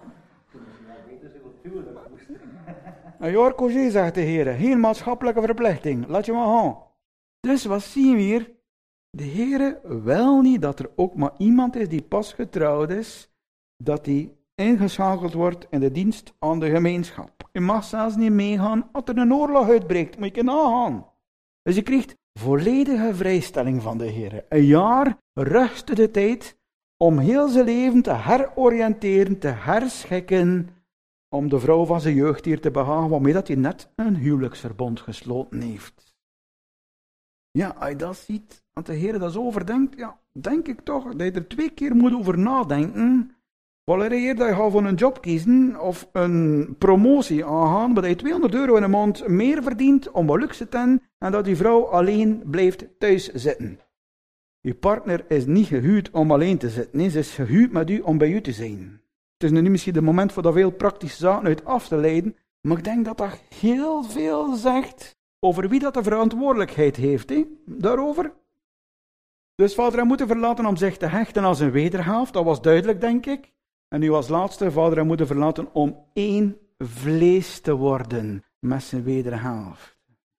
Een jaar congé, zegt de Heer. Geen maatschappelijke verplichting. Laat je maar gaan. Dus wat zien we hier? De Heer wil niet dat er ook maar iemand is die pas getrouwd is, dat die ingeschakeld wordt in de dienst aan de gemeenschap. Je mag zelfs niet meegaan als er een oorlog uitbreekt. Moet je nagaan. Dus je krijgt volledige vrijstelling van de Heer. Een jaar ruste de tijd om heel zijn leven te heroriënteren, te herschikken, om de vrouw van zijn jeugd hier te behagen, waarmee dat hij net een huwelijksverbond gesloten heeft. Ja, als je dat ziet, als de Heer dat zo overdenkt, ja, denk ik toch dat je er 2 keer moet over nadenken. Wanneer dat je gaat voor een job kiezen of een promotie aangaan, maar dat je 200 euro in een maand meer verdient om wat luxe te hebben en dat die vrouw alleen blijft thuis zitten. Je partner is niet gehuwd om alleen te zitten, nee, ze is gehuwd met u om bij u te zijn. Het is nu niet misschien het moment voor dat veel praktische zaken uit af te leiden, maar ik denk dat dat heel veel zegt over wie dat de verantwoordelijkheid heeft, hè? Daarover. Dus vader en moeder verlaten om zich te hechten als een wederhelft, dat was duidelijk, denk ik. En nu als laatste, vader en moeder verlaten om 1 vlees te worden met zijn wederhelft.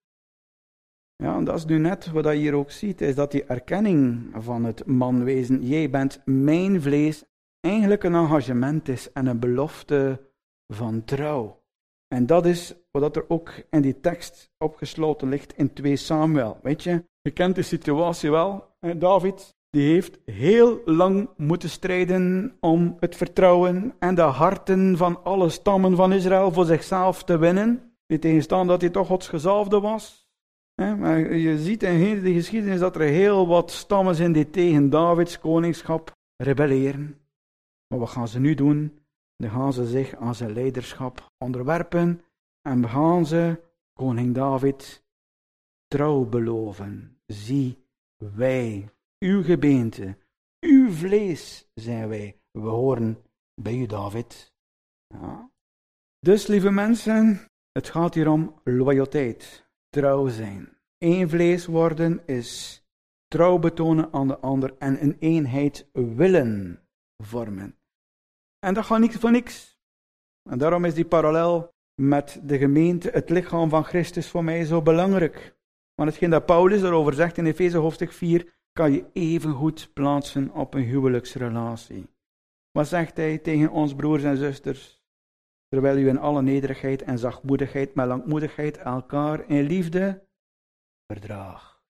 Ja, en dat is nu net wat je hier ook ziet, is dat die erkenning van het manwezen, jij bent mijn vlees, eigenlijk een engagement is en een belofte van trouw. En dat is wat er ook in die tekst opgesloten ligt in 2 Samuel. Weet je kent de situatie wel. David, die heeft heel lang moeten strijden om het vertrouwen en de harten van alle stammen van Israël voor zichzelf te winnen. Niet tegenstaan dat hij toch Gods gezalfde was. Maar je ziet in de geschiedenis dat er heel wat stammen zijn die tegen Davids koningschap rebelleren. Maar wat gaan ze nu doen? Dan gaan ze zich aan zijn leiderschap onderwerpen en gaan ze koning David trouw beloven. Zie, wij, uw gebeente, uw vlees zijn wij. We horen bij u, David. Ja. Dus, lieve mensen, het gaat hier om loyaliteit, trouw zijn. 1 vlees worden is trouw betonen aan de ander en een eenheid willen vormen. En dat gaat niet voor niks. En daarom is die parallel met de gemeente, het lichaam van Christus, voor mij zo belangrijk. Want hetgeen dat Paulus daarover zegt in Efeze hoofdstuk 4, kan je even goed plaatsen op een huwelijksrelatie. Wat zegt hij tegen ons broers en zusters? Terwijl u in alle nederigheid en zachtmoedigheid met langmoedigheid elkaar in liefde verdraagt.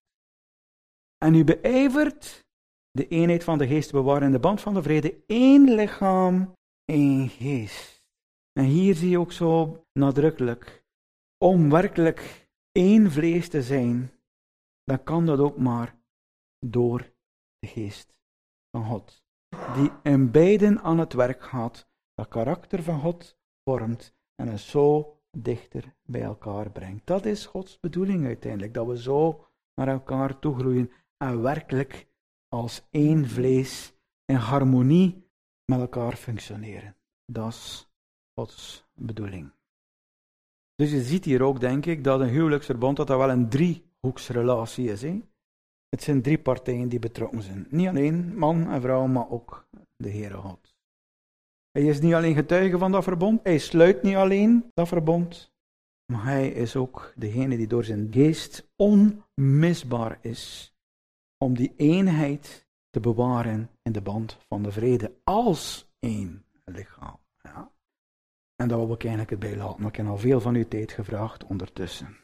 En u beijvert de eenheid van de geest te bewaren in de band van de vrede, 1 lichaam, 1 geest. En hier zie je ook zo nadrukkelijk, om werkelijk 1 vlees te zijn, dan kan dat ook maar door de geest van God. Die in beiden aan het werk gaat, dat karakter van God vormt en het zo dichter bij elkaar brengt. Dat is Gods bedoeling uiteindelijk, dat we zo naar elkaar toe groeien en werkelijk als 1 vlees in harmonie met elkaar functioneren. Dat is Gods bedoeling. Dus je ziet hier ook, denk ik, dat een huwelijksverbond dat wel een driehoeksrelatie is. Hè? Het zijn 3 partijen die betrokken zijn. Niet alleen man en vrouw, maar ook de Heere God. Hij is niet alleen getuige van dat verbond, hij sluit niet alleen dat verbond, maar hij is ook degene die door zijn geest onmisbaar is om die eenheid te bewaren in de band van de vrede als 1 lichaam. Ja. En daar wil ik eigenlijk het bij laten. Ik heb al veel van uw tijd gevraagd ondertussen.